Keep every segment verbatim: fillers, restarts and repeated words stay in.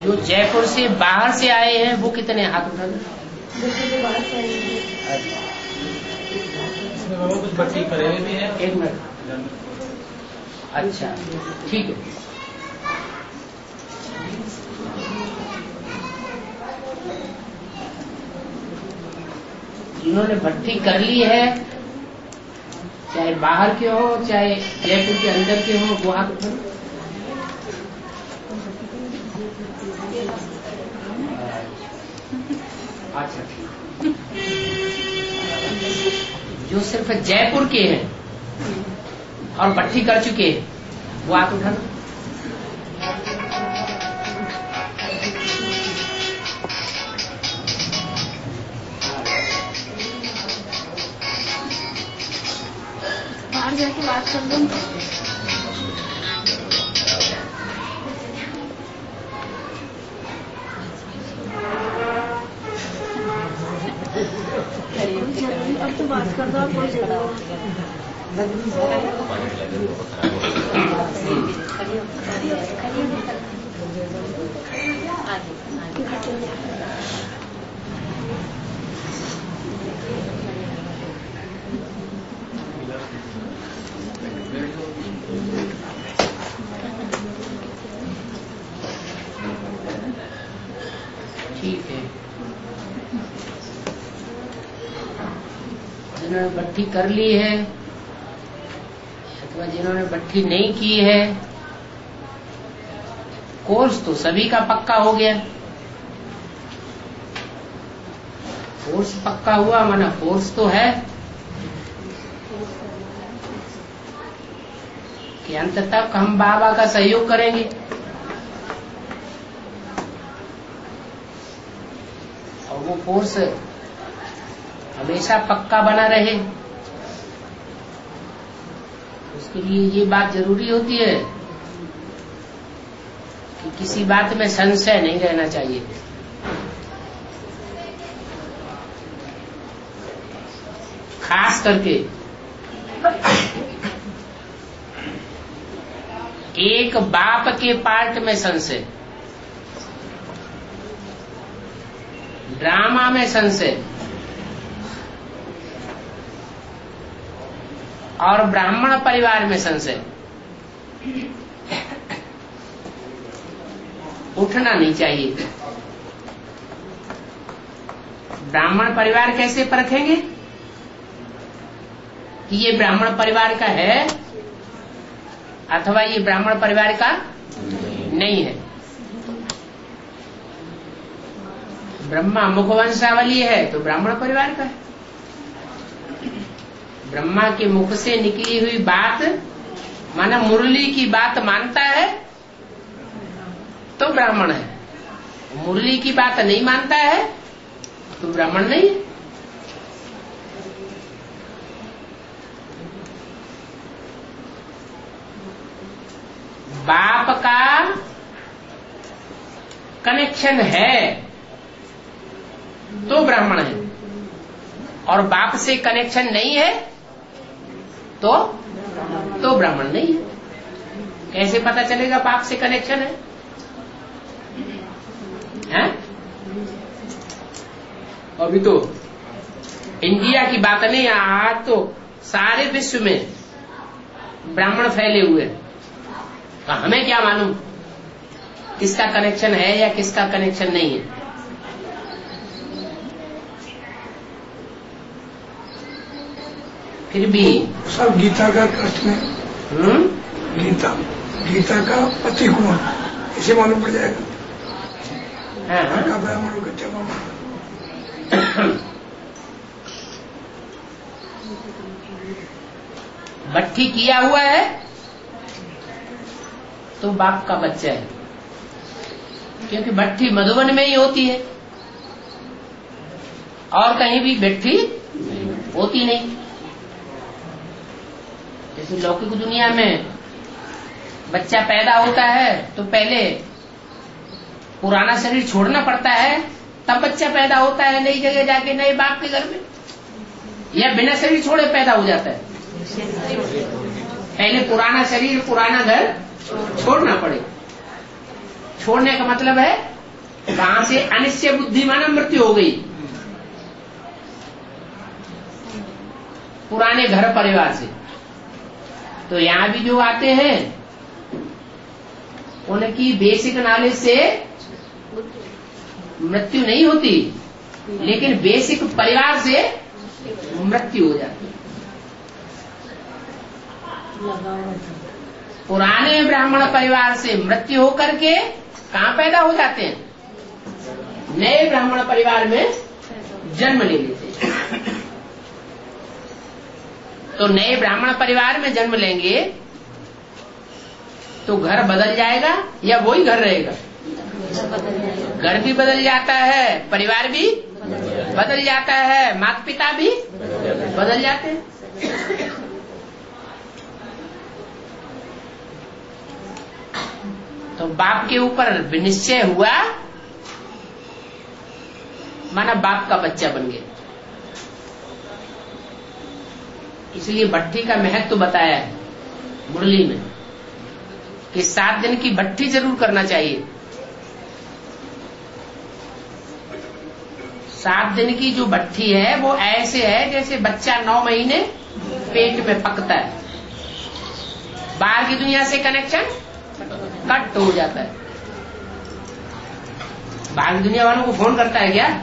जो जयपुर से बाहर से आए हैं वो कितने हाथ उठा दो। कुछ बच्चे करेंगे भी हैं। एक मिनट। अच्छा ठीक है। जिन्होंने भट्टी कर ली है, चाहे बाहर के हो चाहे जयपुर के अंदर के हो, वो हाथ उठा। अच्छा ठीक। जो सिर्फ जयपुर के हैं और भट्टी कर चुके हैं वो हाथ उठाना। बाहर जाके बात कर लो। अब तो बात कर दो आप। कोई ठीक है। जिन्होंने भट्टी कर ली है अथवा जिन्होंने भट्टी नहीं की है, कोर्स तो सभी का पक्का हो गया। कोर्स पक्का हुआ माना कोर्स तो है कि अंत तक हम बाबा का सहयोग करेंगे। और वो कोर्स हमेशा पक्का बना रहे, उसके लिए ये बात जरूरी होती है कि किसी बात में संशय नहीं रहना चाहिए। खास करके एक बाप के पार्ट में संशय, ड्रामा में संशय और ब्राह्मण परिवार में संशय उठना नहीं चाहिए। ब्राह्मण परिवार कैसे परखेंगे कि ये ब्राह्मण परिवार का है अथवा ये ब्राह्मण परिवार का नहीं है। ब्रह्मा मुखवंशावली है तो ब्राह्मण परिवार का है। ब्रह्मा के मुख से निकली हुई बात माना मुरली की बात मानता है तो ब्राह्मण है। मुरली की बात नहीं मानता है तो ब्राह्मण नहीं है। बाप का कनेक्शन है तो ब्राह्मण है और बाप से कनेक्शन नहीं है तो तो ब्राह्मण नहीं है। कैसे पता चलेगा बाप से कनेक्शन है, हैं? अभी तो इंडिया की बात नहीं, आज तो सारे विश्व में ब्राह्मण फैले हुए हैं। तो हमें क्या मालूम किसका कनेक्शन है या किसका कनेक्शन नहीं है। फिर भी सब गीता का प्रश्न है। हम्म गीता गीता का पति कौन, इसे मालूम पड़ जाएगा। हाँ, हाँ। का ब्राह्मण को क्या मालूम। भट्टी किया हुआ है तो बाप का बच्चा है, क्योंकि भट्टी मधुबन में ही होती है और कहीं भी भट्टी होती नहीं। जैसे लौकिक दुनिया में बच्चा पैदा होता है तो पहले पुराना शरीर छोड़ना पड़ता है, तब बच्चा पैदा होता है नई जगह जाके नए बाप के घर में, या बिना शरीर छोड़े पैदा हो जाता है। पहले पुराना शरीर पुराना घर छोड़ना पड़े। छोड़ने का मतलब है वहां से अनिश्चय बुद्धि माना मृत्यु हो गई। पुराने घर परिवार से तो यहां भी जो आते हैं उनकी बेसिक नॉलेज से मृत्यु नहीं होती, लेकिन बेसिक परिवार से मृत्यु हो जाती है। पुराने ब्राह्मण परिवार से मृत्यु होकर के कहां पैदा हो जाते हैं? नए ब्राह्मण परिवार में जन्म ले लेते हैं। तो नए ब्राह्मण परिवार में जन्म लेंगे तो घर बदल जाएगा या वही घर रहेगा? घर भी बदल जाता है, परिवार भी बदल जाता है, माता पिता भी बदल जाते हैं। तो बाप के ऊपर विनिश्चय हुआ माना बाप का बच्चा बन गया। इसलिए भट्ठी का महत्व तो बताया है मुरली में कि सात दिन की भट्ठी जरूर करना चाहिए। सात दिन की जो भट्ठी है वो ऐसे है जैसे बच्चा नौ महीने पेट में पकता है, बाहर की दुनिया से कनेक्शन कट हो जाता है। बाहर की दुनिया वालों को फोन करता है क्या?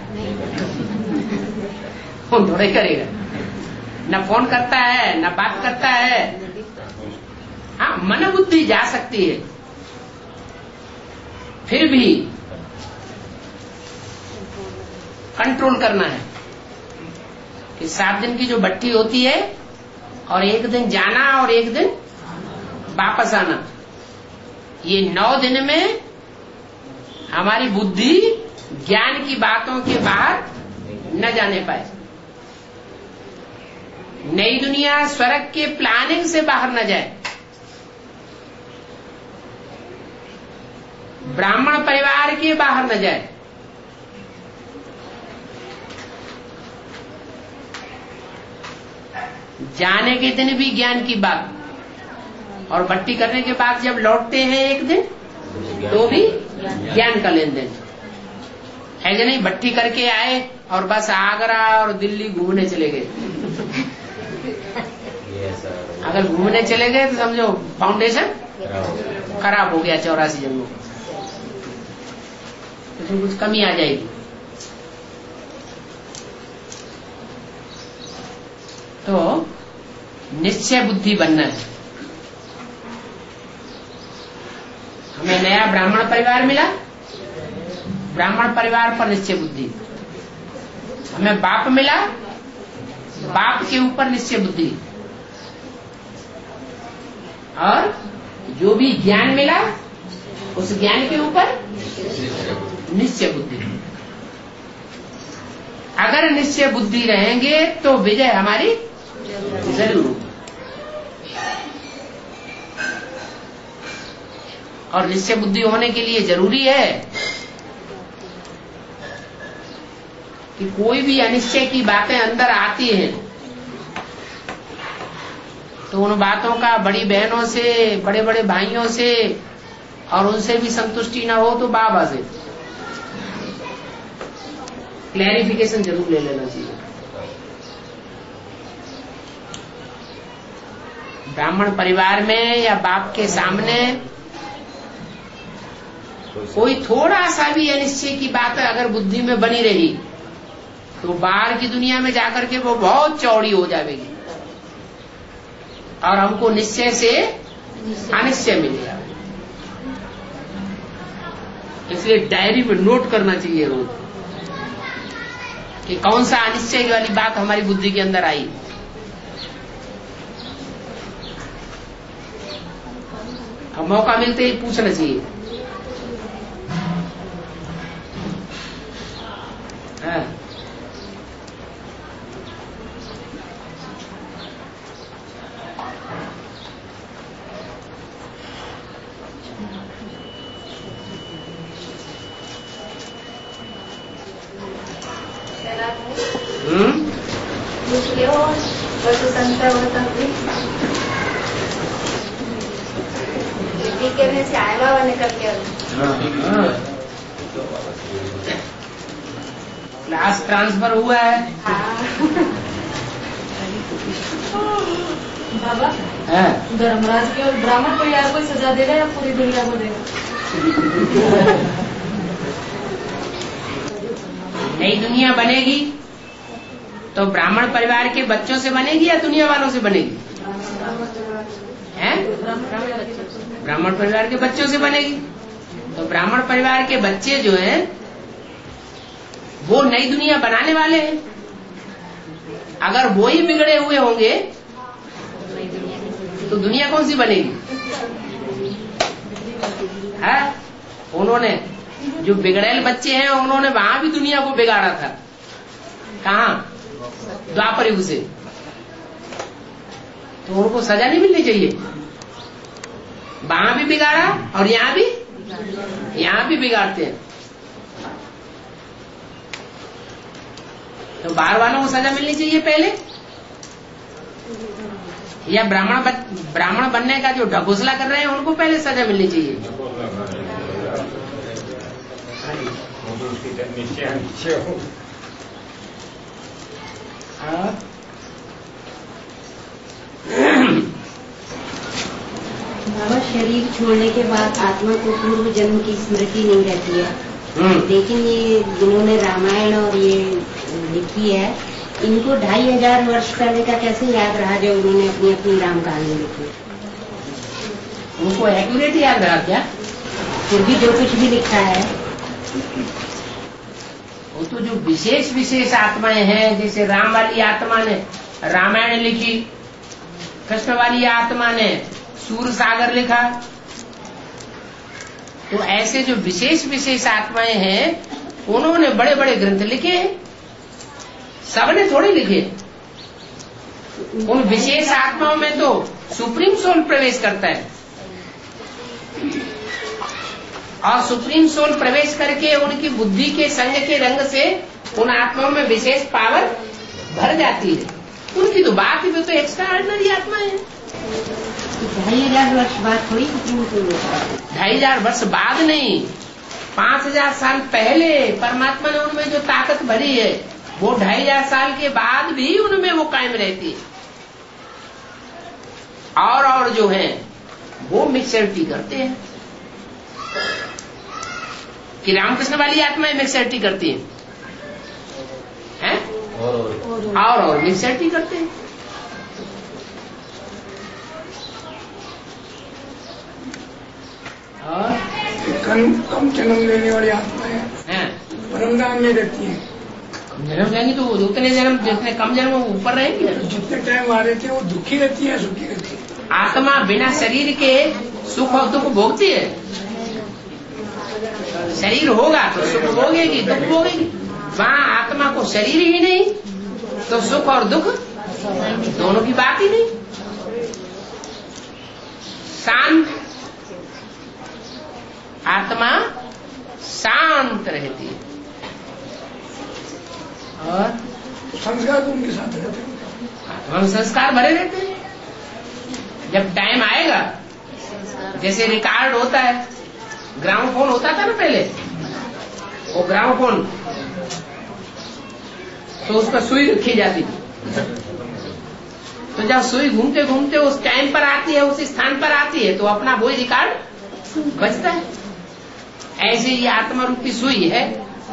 फोन थोड़ा ही करेगा, न फोन करता है न बात करता है। हाँ, मन बुद्धि जा सकती है, फिर भी कंट्रोल करना है कि सात दिन की जो भट्ठी होती है और एक दिन जाना और एक दिन वापस आना, ये नौ दिन में हमारी बुद्धि ज्ञान की बातों के बाहर न जाने पाए, नई दुनिया स्वर्ग के प्लानिंग से बाहर न जाए, ब्राह्मण परिवार के बाहर न जाए। जाने के दिन भी ज्ञान की बात, और भट्टी करने के बाद जब लौटते हैं एक दिन तो भी ज्ञान का लेन देन है कि नहीं? भट्टी करके आए और बस आगरा और दिल्ली घूमने चले गए। अगर घूमने चले गए तो समझो फाउंडेशन खराब हो गया चौरासी जन्मों, तो कुछ कमी आ जाएगी। तो निश्चय बुद्धि बनना है। हमें नया ब्राह्मण परिवार मिला, ब्राह्मण परिवार पर निश्चय बुद्धि। हमें बाप मिला, बाप के ऊपर निश्चय बुद्धि। और जो भी ज्ञान मिला उस ज्ञान के ऊपर निश्चय बुद्धि। अगर निश्चय बुद्धि रहेंगे तो विजय हमारी जरूर। और निश्चय बुद्धि होने के लिए जरूरी है कि कोई भी अनिश्चय की बातें अंदर आती हैं तो उन बातों का बड़ी बहनों से, बड़े बड़े भाइयों से और उनसे भी संतुष्टि ना हो तो बाबा से क्लैरिफिकेशन जरूर ले लेना चाहिए। ब्राह्मण परिवार में या बाप के सामने कोई थोड़ा सा भी अनिश्चय की बात अगर बुद्धि में बनी रही तो बाहर की दुनिया में जाकर के वो बहुत चौड़ी हो जाएगी और हमको निश्चय से अनिश्चय मिलेगा। इसलिए डायरी में नोट करना चाहिए रोज कि कौन सा अनिश्चय वाली बात हमारी बुद्धि के अंदर आई। अब मौका मिलते ही पूछना चाहिए। हाँ। हम्म से आएगा निकल के क्लास ट्रांसफर हुआ है। बाबा हाँ। धर्मराज के और ब्राह्मण परिवार को सजा देगा या पूरी दुनिया को देगा? नई दुनिया बनेगी तो ब्राह्मण परिवार के बच्चों से बनेगी या दुनिया वालों से बनेगी? हैं? ब्राह्मण परिवार के बच्चों से बनेगी। तो ब्राह्मण परिवार के बच्चे जो हैं वो नई दुनिया बनाने वाले हैं। अगर वो ही बिगड़े हुए होंगे तो दुनिया कौन सी बनेगी? है? उन्होंने जो बिगड़ेल बच्चे हैं उन्होंने वहां भी दुनिया को बिगाड़ा था। कहाँ? द्वापर युग से। तो उनको सजा नहीं मिलनी चाहिए? वहां भी बिगाड़ा और यहाँ भी यहाँ भी बिगाड़ते हैं। तो बाहर वालों को सजा मिलनी चाहिए पहले, या ब्राह्मण ब्राह्मण बनने का जो ढकोसला कर रहे हैं उनको पहले सजा मिलनी चाहिए? बाबा, शरीर छोड़ने के बाद आत्मा को पूर्व जन्म की स्मृति नहीं रहती है, लेकिन ये जिन्होंने रामायण और ये लिखी है इनको ढाई हजार वर्ष पहले का कैसे याद रहा जो उन्होंने अपनी अपनी राम कहानी लिखी? उनको एक्यूरेट याद रहा क्या? फिर भी जो कुछ भी लिखा है वो तो जो विशेष विशेष आत्माएं हैं, जैसे राम वाली आत्मा ने रामायण लिखी, कृष्ण वाली आत्मा ने सूर सागर लिखा। तो ऐसे जो विशेष विशेष आत्माएं हैं उन्होंने बड़े बड़े ग्रंथ लिखे, सबने थोड़े लिखे। उन विशेष आत्माओं में तो सुप्रीम सोल प्रवेश करता है, और सुप्रीम सोल प्रवेश करके उनकी बुद्धि के संग के रंग से उन आत्माओं में विशेष पावर भर जाती है। उनकी तो बात ही तो एक्स्ट्रा ऑर्डिनरी आत्मा है। ढाई हजार वर्ष बाद थोड़ी सुप्रीम सोल, ढाई हजार वर्ष बाद नहीं, पांच हजार साल पहले परमात्मा ने उनमें जो ताकत भरी है वो ढाई हजार साल के बाद भी उनमें वो कायम रहती है। और और जो है वो मिक्सरिटी करते हैं कि रामकृष्ण वाली आत्माएं मिक्सरिटी करती हैं, हैं? और और, और मिक्सरिटी करते हैं। और कम कम जन्म लेने वाली आत्माएं परमधाम में रहती हैं। जन्म लेंगी तो उतने जन्म जितने कम जन्म वो ऊपर रहेंगे। जितने टाइम आ रहे थे वो दुखी रहती है, सुखी रहती है। आत्मा बिना शरीर के सुख और दुख भोगती है। शरीर होगा तो सुख भोगेगी, दुख भोगेगी। वहाँ आत्मा को शरीर ही नहीं तो सुख और दुख दोनों की बात ही नहीं। शांत आत्मा शांत रहती है और संस्कार तो उनके साथ रहते हैं। आत्मा में संस्कार भरे रहते हैं। जब टाइम आएगा, जैसे रिकॉर्ड होता है, ग्रामोफोन होता था ना पहले, वो ग्रामोफोन तो उसका सुई रखी जाती थी। तो जब सुई घूमते घूमते उस टाइम पर आती है, उस स्थान पर आती है, तो अपना वही रिकॉर्ड बचता है। ऐसे ही आत्मा रूपी सुई है,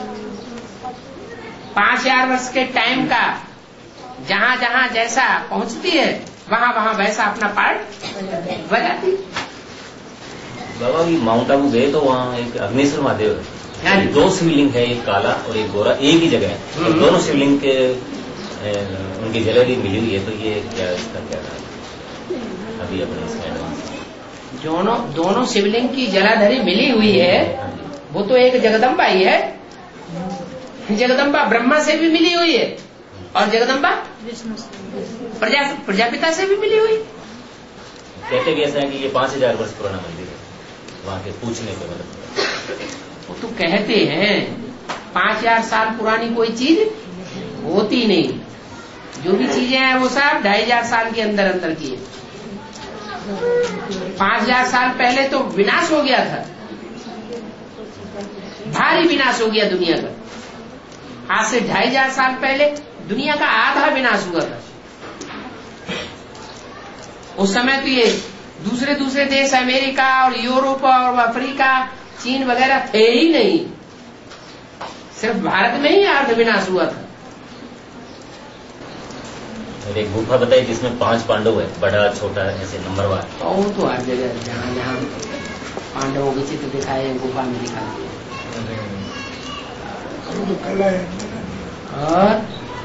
पांच हजार वर्ष के टाइम का जहां जहां जैसा पहुंचती है वहां वहां वैसा अपना पार्ट बजाती। बाबा भी माउंट आबू गए तो वहाँ एक अग्निश्वर महादेव है, दो शिवलिंग है, एक काला और एक गोरा, एक ही जगह है। तो दोनों शिवलिंग के ए, उनकी जलधरी मिली हुई है। तो ये क्या इसका क्या है अभी अपने इसमें दोनों दोनों शिवलिंग की जलाधरी मिली हुई है। वो तो एक जगदम्बा ही है। जगदम्बा ब्रह्मा से भी मिली हुई है और जगदम्बा प्रजा प्रजापिता से भी मिली हुई। कहते भी ऐसा है कि ये पांच हजार वर्ष पुराना मंदिर है वहाँ के पूछने पे। मतलब वो तो कहते हैं पांच हजार साल पुरानी कोई चीज होती नहीं। जो भी चीजें हैं वो सब ढाई हजार साल के अंदर अंदर की है। पांच हजार साल पहले तो विनाश हो गया था, भारी विनाश हो गया दुनिया का। आज से ढाई हजार साल पहले दुनिया का आधा विनाश हुआ था। उस समय तो ये दूसरे दूसरे देश अमेरिका और यूरोप और अफ्रीका चीन वगैरह थे ही नहीं, सिर्फ भारत में ही अर्ध विनाश हुआ था। और एक गुफा बताई जिसमें पांच पांडव है, बड़ा छोटा ऐसे नंबरवार। तो वो तो हर जगह जहाँ जहाँ पांडवों के चित्र दिखाए गुफा में दिखाते हैं। और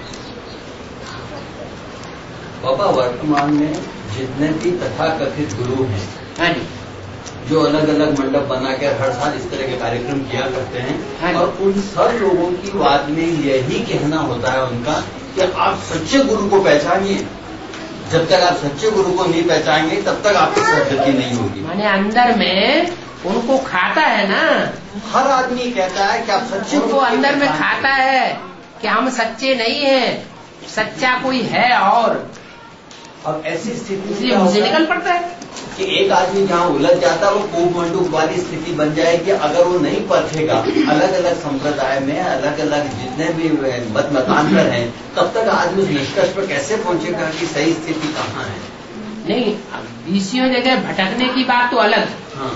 बाबा वर्तमान में जितने भी तथाकथित गुरु हैं, हाँ जी, जो अलग अलग मंडप बनाकर हर साल इस तरह के कार्यक्रम किया करते हैं, हाँ। और उन सब लोगों की बात में यही कहना होता है उनका कि आप सच्चे गुरु को पहचानिए। जब तक आप सच्चे गुरु को नहीं पहचानेंगे तब तक आपकी सदगति नहीं होगी। माने अंदर में उनको खाता है ना, हर आदमी कहता है कि आप सच्चे उनको अंदर में खाता है कि हम सच्चे नहीं हैं, सच्चा कोई है। और अब ऐसी स्थिति इसलिए मुझे निकल पड़ता है कि एक आदमी जहाँ उलझ जाता है वो कूप मंडूक वाली स्थिति बन जाएगी अगर वो नहीं परखेगा। अलग अलग संप्रदाय में अलग अलग जितने भी मत मतांतर हैं, तब तक आदमी उस निष्कर्ष पर कैसे पहुंचेगा कि सही स्थिति कहाँ है। नहीं, बीसियों जगह भटकने की बात तो अलग, हाँ।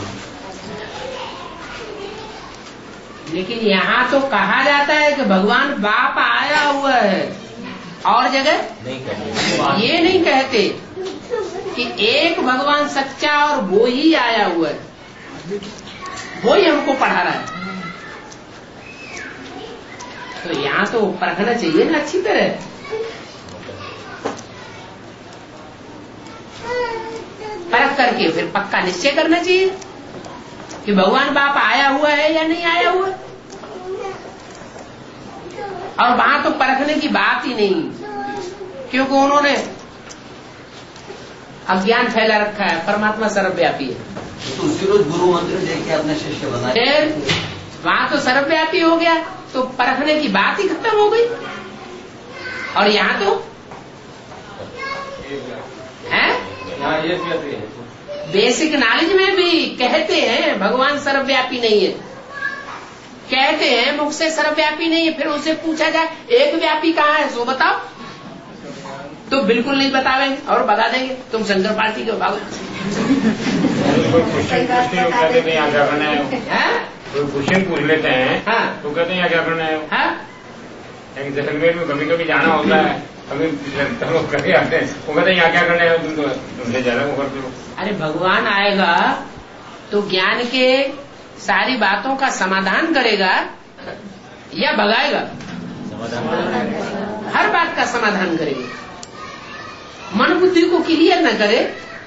लेकिन यहाँ तो कहा जाता है कि भगवान बाप आया हुआ है। और जगह नहीं कहते, ये नहीं कहते कि एक भगवान सच्चा और वो ही आया हुआ है, वो ही हमको पढ़ा रहा है। तो यहाँ तो परखना चाहिए ना अच्छी तरह। परख करके फिर पक्का निश्चय करना चाहिए कि भगवान बाप आया हुआ है या नहीं आया हुआ। और वहां तो परखने की बात ही नहीं, क्योंकि उन्होंने अज्ञान फैला रखा है। परमात्मा सर्वव्यापी है, तो उसी रोज गुरु मंत्र लेके अपने शिष्य बनाए। फिर वहां तो सर्वव्यापी हो गया तो परखने की बात ही खत्म हो गई। और यहाँ तो है बेसिक नॉलेज में भी कहते हैं भगवान सर्वव्यापी नहीं है, कहते हैं मुख से सर्वव्यापी नहीं है। फिर उनसे पूछा जाए एक व्यापी कहाँ है सो बताओ, तो बिल्कुल नहीं बतावेंगे और बता देंगे तुम शंकर पार्टी के भाग। कोई क्वेश्चन पूछ लेते हैं, हाँ। तो कहते हैं यहाँ क्या करना है। हाँ? जैसलमेर में कभी कभी जाना होता है, कभी लोग करके आते हैं, वो कहते हैं यहाँ क्या करना है, तुम तो तुमसे जाना वो करते हो। अरे भगवान आएगा तो ज्ञान के सारी बातों का समाधान करेगा या भगाएगा? हर बात का समाधान करेगा। मन बुद्धि को क्लियर न करे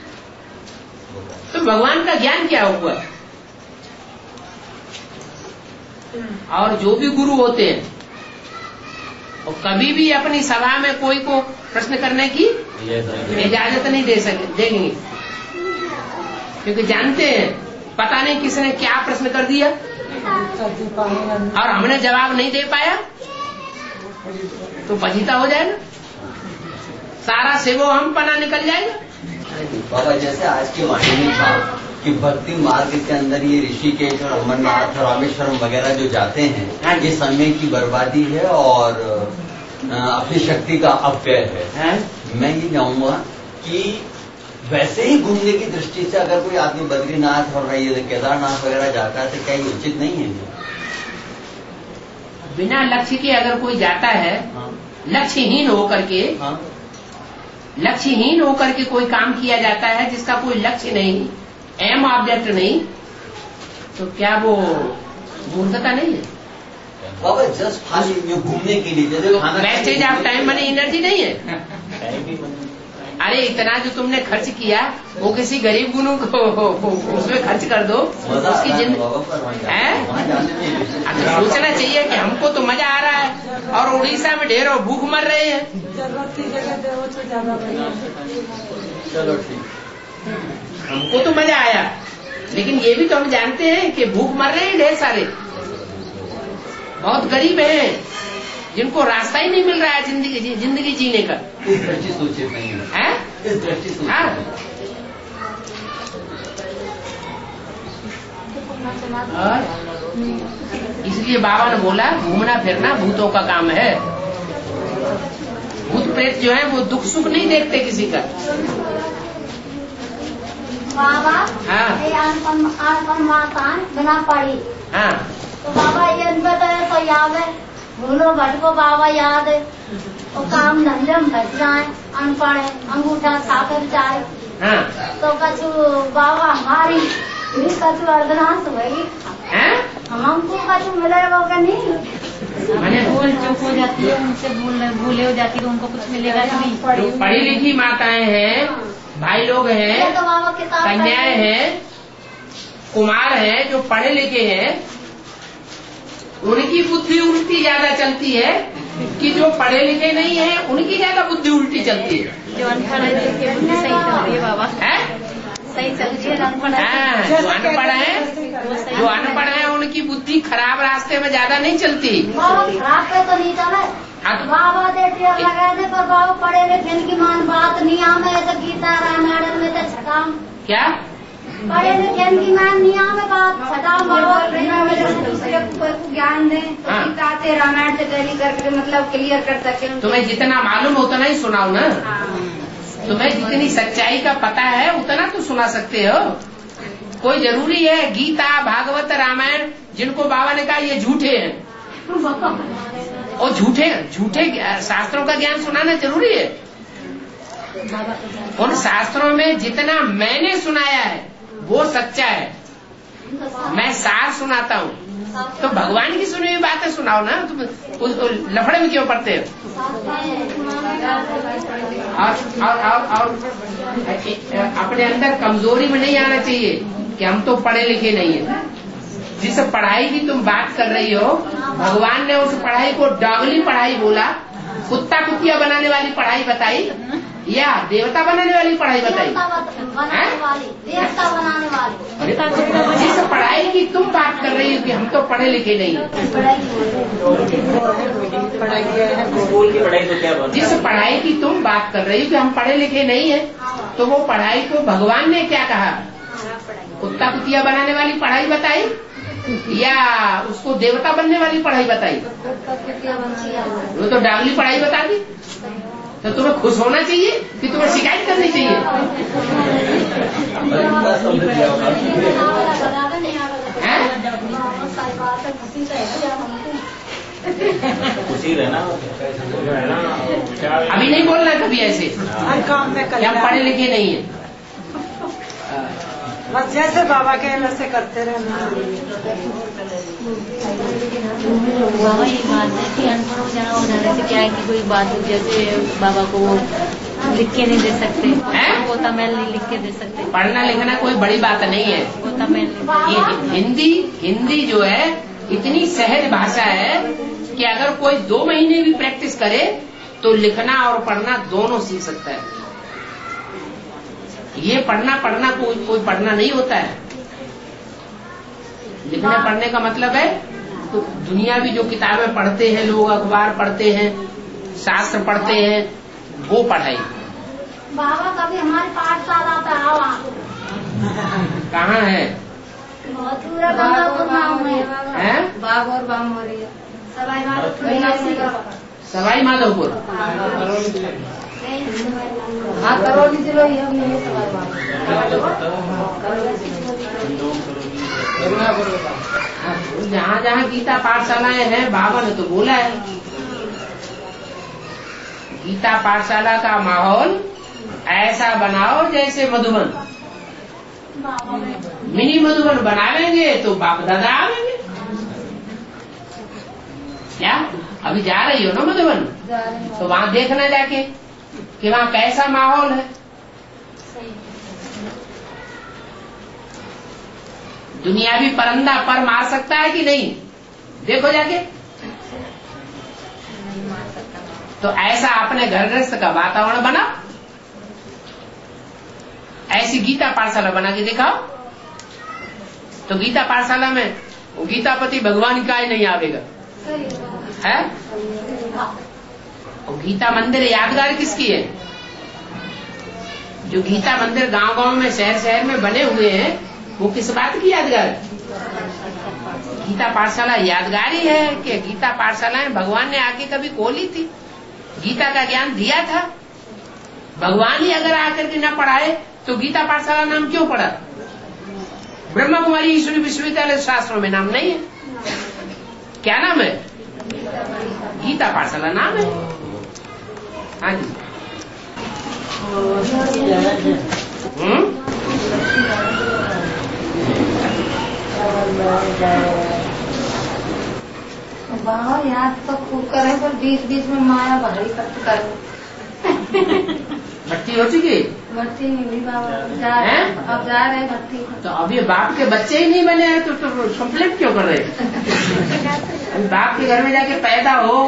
तो भगवान का ज्ञान क्या हुआ। और जो भी गुरु होते हैं वो कभी भी अपनी सभा में कोई को प्रश्न करने की इजाजत नहीं दे सके देंगे, क्योंकि जानते हैं पता नहीं किसने क्या प्रश्न कर दिया और हमने जवाब नहीं दे पाया तो फजीता हो जाएगा, सारा सेवो हम पना निकल जाएगा। बाबा जैसे आज की वाणी में था कि भक्ति मार्ग के अंदर ये ऋषिकेश और अमरनाथ और रामेश्वरम वगैरह जो जाते हैं ये समय की बर्बादी है और अपनी शक्ति का अपव्यय है, है? मैं ये चाहूंगा कि वैसे ही घूमने की दृष्टि से अगर कोई आदमी बद्रीनाथ और ये केदारनाथ वगैरह जाता है तो क्या ये उचित नहीं है? बिना लक्ष्य के अगर कोई जाता है, हाँ। लक्ष्यहीन होकर के, हाँ। लक्ष्यहीन होकर के कोई काम किया जाता है जिसका कोई लक्ष्य नहीं, एम ऑब्जेक्ट नहीं, तो क्या वो मूर्खता नहीं है? बाबा जस्ट खाली घूमने के लिए जैसे wastage of time money energy नहीं है। अरे इतना जो तुमने खर्च किया वो किसी गरीब गुरु को उसमें खर्च कर दो, उसकी जिंदगी है। अगर सोचना चाहिए कि हमको तो मजा आ रहा है और उड़ीसा में ढेरों भूख मर रहे हैं। चलो ठीक, हमको तो मजा आया, लेकिन ये भी तो हम जानते हैं कि भूख मर रहे हैं ढेर सारे, बहुत गरीब हैं जिनको रास्ता ही नहीं मिल रहा है जिंदगी जिंदगी जीने का। इस दृष्टि सोचे नहीं है, इस दृष्टि सोचे। हाँ। और इसलिए बाबा ने बोला घूमना फिरना भूतों का काम है। भूत प्रेत जो है वो दुख सुख नहीं देखते किसी का। बाबा हाँ माता बिना पढ़ी। हाँ तो बाबा ये बताए तो याद है, भूलो भटको बाबा याद है, तो काम धंधे में फंस जाए, अनपढ़ है, अंगूठा छाकर जाए। हाँ तो कछु बाबा हमारी भी कछु अर्धनाश होगी, हमको कछु मिलेगा का नहीं। मैंने भूल चूक हो जाती है, उनसे भूल भूले हो जाती है तो उनको कुछ मिलेगा नहीं। जो पढ़ी लिखी माताएं हैं, भाई लोग हैं, तो बाबा किताब कन्याएं हैं, कुमार हैं, जो पढ़े लिखे हैं, उनकी बुद्धि उल्टी ज्यादा चलती है कि जो पढ़े लिखे नहीं है उनकी ज्यादा बुद्धि उल्टी चलती है। जो अनपढ़ है उसकी बुद्धि सही चलती है बाबा, है सही चलती है। अनपढ़ हाँ, जो अनपढ़ है जो अनपढ़ है उनकी बुद्धि खराब रास्ते में ज्यादा नहीं चलती। बाबा खराब पे तो नहीं चले, बाबा देते लगा दे, पर बाबा पढ़े लिखे इनकी मान बात नहीं आमे, ऐसा गीता रामायण में तो छटाम क्या पढ़े लिखे इनकी मान नहीं आमे बात छटाम। बाबा दूसरे को ज्ञान दे तो हाँ। गीता से रामायण से टैली करके मतलब क्लियर कर सके। तुम्हें जितना मालूम हो उतना ही सुनाओ ना। तुम्हें जितनी सच्चाई का पता है उतना तो सुना सकते हो। कोई जरूरी है गीता भागवत रामायण जिनको बाबा ने कहा ये झूठे हैं और झूठे झूठे शास्त्रों का ज्ञान सुनाना जरूरी है। उन शास्त्रों में जितना मैंने सुनाया है वो सच्चा है। मैं सार सुनाता हूँ, तो भगवान की सुनी हुई बातें सुनाओ ना। तुम उस लफड़े में क्यों पड़ते हो? और और और, और अपने अंदर कमजोरी में नहीं आना चाहिए कि हम तो पढ़े लिखे नहीं है। जिस पढ़ाई की तुम बात कर रही हो, भगवान ने उस पढ़ाई को डॉगली पढ़ाई बोला, कुत्ता कुतिया बनाने वाली पढ़ाई बताई या देवता बनाने वाली पढ़ाई बताई? देवता बनाने वाली। जिस पढ़ाई की तुम बात कर रही हो कि हम तो पढ़े लिखे नहीं है, स्कूल की पढ़ाई तो क्या बात? जिस पढ़ाई की तुम बात कर रही हो कि हम पढ़े लिखे नहीं है, तो वो पढ़ाई को भगवान ने क्या कहा? कुत्ता कुतिया बनाने वाली पढ़ाई बताई या उसको देवता बनने वाली पढ़ाई बताई? वो तो डागली पढ़ाई बता दी। तो तुम्हें खुश होना चाहिए कि तुम्हें शिकायत करनी चाहिए? खुशी रहना। अभी नहीं बोलना कभी ऐसे कि हम पढ़े लिखे नहीं है। बस जैसे बाबा के वैसे करते रहना। बाबा ये बात है कि अनपढ़ हो जाना हो जाने से क्या है कि कोई बात जैसे बाबा को लिख के नहीं दे सकते, वो तमिल नहीं लिख के दे सकते। पढ़ना लिखना कोई बड़ी बात नहीं है। वो तमिल ये हिंदी हिंदी जो है इतनी सहज भाषा है कि अगर कोई दो महीने भी प्रैक्टिस करे तो लिखना और पढ़ना दोनों सीख सकता है। ये पढ़ना पढ़ना कोई कोई पढ़ना नहीं होता है। लिखने पढ़ने का मतलब है तो दुनिया भी जो किताबें पढ़ते हैं लोग, अखबार पढ़ते हैं, शास्त्र पढ़ते हैं, वो पढ़ाई। बाबा कभी हमारे पाठशाला पे आओ। कहाँ है? बहुत दूर है, गंगापुर गाँव में है। बाग और बाम हो रही है। सवाई माधोपुर। सवाई माधोपुर। हाँ करौली जिलो ही हम नहीं सवाई जहाँ जहाँ गीता पाठशालाएं हैं, बाबा ने तो बोला है गीता पाठशाला का माहौल ऐसा बनाओ जैसे मधुबन। मिनी मधुबन बनावेंगे तो बाप दादा आवेंगे। क्या अभी जा रही हो ना मधुबन, तो वहाँ देखना जाके कि वहाँ कैसा माहौल है। दुनियावी परंदा पर मार सकता है कि नहीं? देखो जाके। तो ऐसा अपने घर गृहस्थ का वातावरण बना, ऐसी गीता पाठशाला बना के दिखाओ। तो गीता पाठशाला में वो गीतापति भगवान का ही नहीं आवेगा है। और गीता मंदिर यादगार किसकी है? जो गीता मंदिर गांव गांव में शहर शहर में बने हुए हैं वो किस बात की यादगार है? गीता पाठशाला यादगारी है कि गीता पाठशालाएं भगवान ने आके कभी खोली थी, गीता का ज्ञान दिया था। भगवान ही अगर आकर के न पढ़ाए तो गीता पाठशाला नाम क्यों पड़ा? ब्रह्मा कुमारी ईश्वरी विश्वविद्यालय शास्त्रों में नाम नहीं है। क्या नाम है? गीता पाठशाला नाम है। हाँ जी। हम्म बाबा याद तो खूब करे पर बीच बीच में माया भारी कट कर भर्ती हो चुकी? भर्ती नहीं हुई बाबा, जा रहे अब जा रहे भर्ती। तो अभी बाप के बच्चे ही नहीं बने हैं तो, तो कंप्लेंट क्यों कर रहे? अभी बाप के घर में जाके पैदा हो,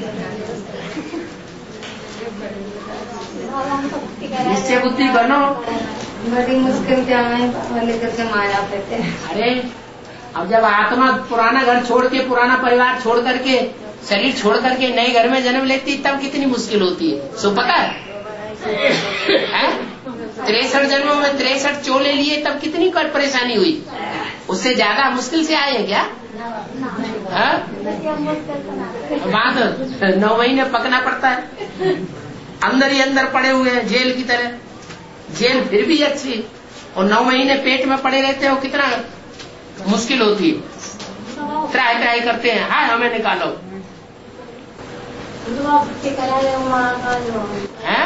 निश्चय बुद्धि बनो। बड़ी मुश्किल से आए लेकर के माया पे। अरे अब जब आत्मा पुराना घर छोड़ के, पुराना परिवार छोड़ करके, शरीर छोड़ करके नए घर में जन्म लेती तब कितनी मुश्किल होती है, सो पता है? तिरसठ जन्मों में तिरसठ चोले लिए तब कितनी परेशानी हुई, उससे ज्यादा मुश्किल से आए हैं क्या? बाद नौ महीने पकना पड़ता है, अंदर ही अंदर पड़े हुए हैं जेल की तरह। जेल फिर भी अच्छी, और नौ महीने पेट में पड़े रहते हो, कितना मुश्किल होती है। ट्राई ट्राई करते हैं, हाँ हमें निकालो। हैं?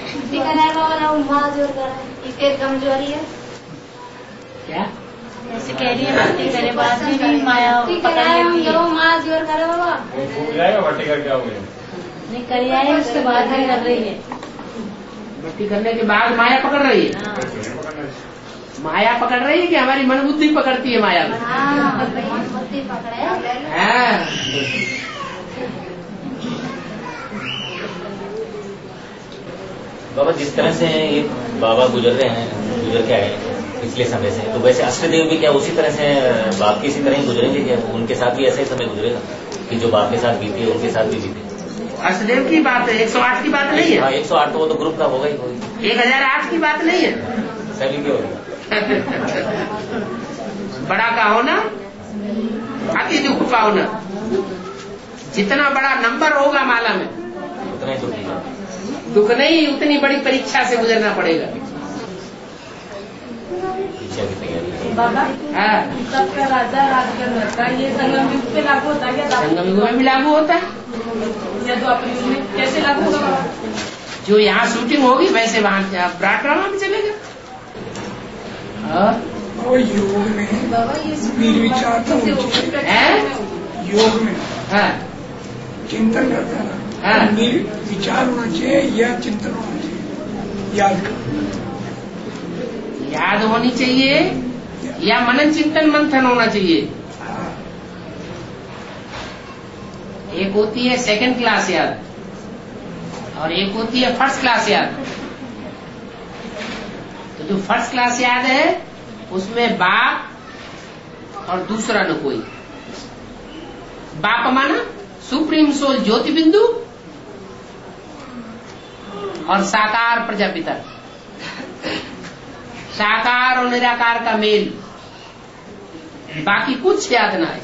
कमजोरी है क्या? ऐसे कह रही है भक्ति करने बाद में भी माया पकड़ लेती है। माँ जोर करे बाबा, भट्टी करके आओगे? नहीं करी है, उसके बाद में कर रही है। भक्ति करने के बाद माया पकड़ रही है? माया पकड़ रही है कि हमारी मन बुद्धि पकड़ती है माया में? हाँ, बुद्धि पकड़े। हाँ। बाबा जिस तरह से ये बाबा गुजर रहे हैं, गुजर के आए पिछले समय से, तो वैसे अष्टदेव भी क्या उसी तरह से बाप की इसी तरह ही गुजरेंगे क्या? उनके साथ भी ऐसा ही समय गुजरेगा कि जो बाप के साथ बीती है उनके साथ भी बीते? अष्टदेव की बात है, एक सौ आठ की बात नहीं है। हाँ, एक सौ आठ तो वो तो ग्रुप का होगा ही होगी, एक हजार आठ की बात नहीं है। सभी की होगी। बड़ा का होना अति दुख का होना, जितना बड़ा नंबर होगा माला में उतना ही दुख दुख नहीं, उतनी बड़ी परीक्षा से गुजरना पड़ेगा। परीक्षा की तैयारी। बाबा हाँ, सबका राजा राज कर रखा है, ये संगम युग पे लागू होता है क्या? संगम युग में भी लागू होता है। या द्वापर युग में कैसे लागू होगा बाबा? जो यहाँ शूटिंग होगी वैसे वहाँ ब्राड ड्रामा भी चलेगा। और योग में निर्विचार तो योग में हाँ चिंतन करता है हाँ। ना, निर्विचार होना चाहिए या चिंतन होना चाहिए, याद याद होनी चाहिए या मनन चिंतन मंथन होना चाहिए। एक होती है सेकंड क्लास याद और एक होती है फर्स्ट क्लास याद। तो जो फर्स्ट क्लास याद है उसमें बाप और दूसरा न कोई। बाप माना सुप्रीम सोल ज्योति बिंदु और साकार प्रजापिता, साकार और निराकार का मेल, बाकी कुछ याद ना है।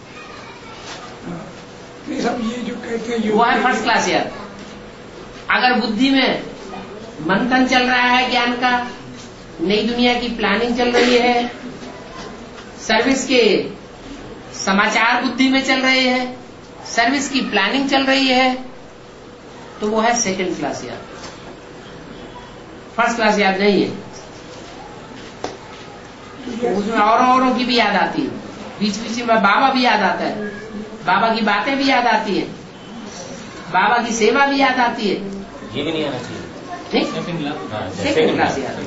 सब ये जो कहते हैं वो है फर्स्ट क्लास याद। अगर बुद्धि में मंथन चल रहा है ज्ञान का, नई दुनिया की प्लानिंग चल रही है, सर्विस के समाचार बुद्धि में चल रहे हैं, सर्विस की प्लानिंग चल रही है, तो वो है सेकंड क्लास याद, फर्स्ट क्लास याद नहीं है। उसमें औरों औरों की भी याद आती है, बीच बीच में बाबा भी याद आता है, बाबा की बातें भी याद आती है, बाबा की सेवा भी याद आती है। ये भी नहीं आना चाहिए। ठीक, सेकंड क्लास याद।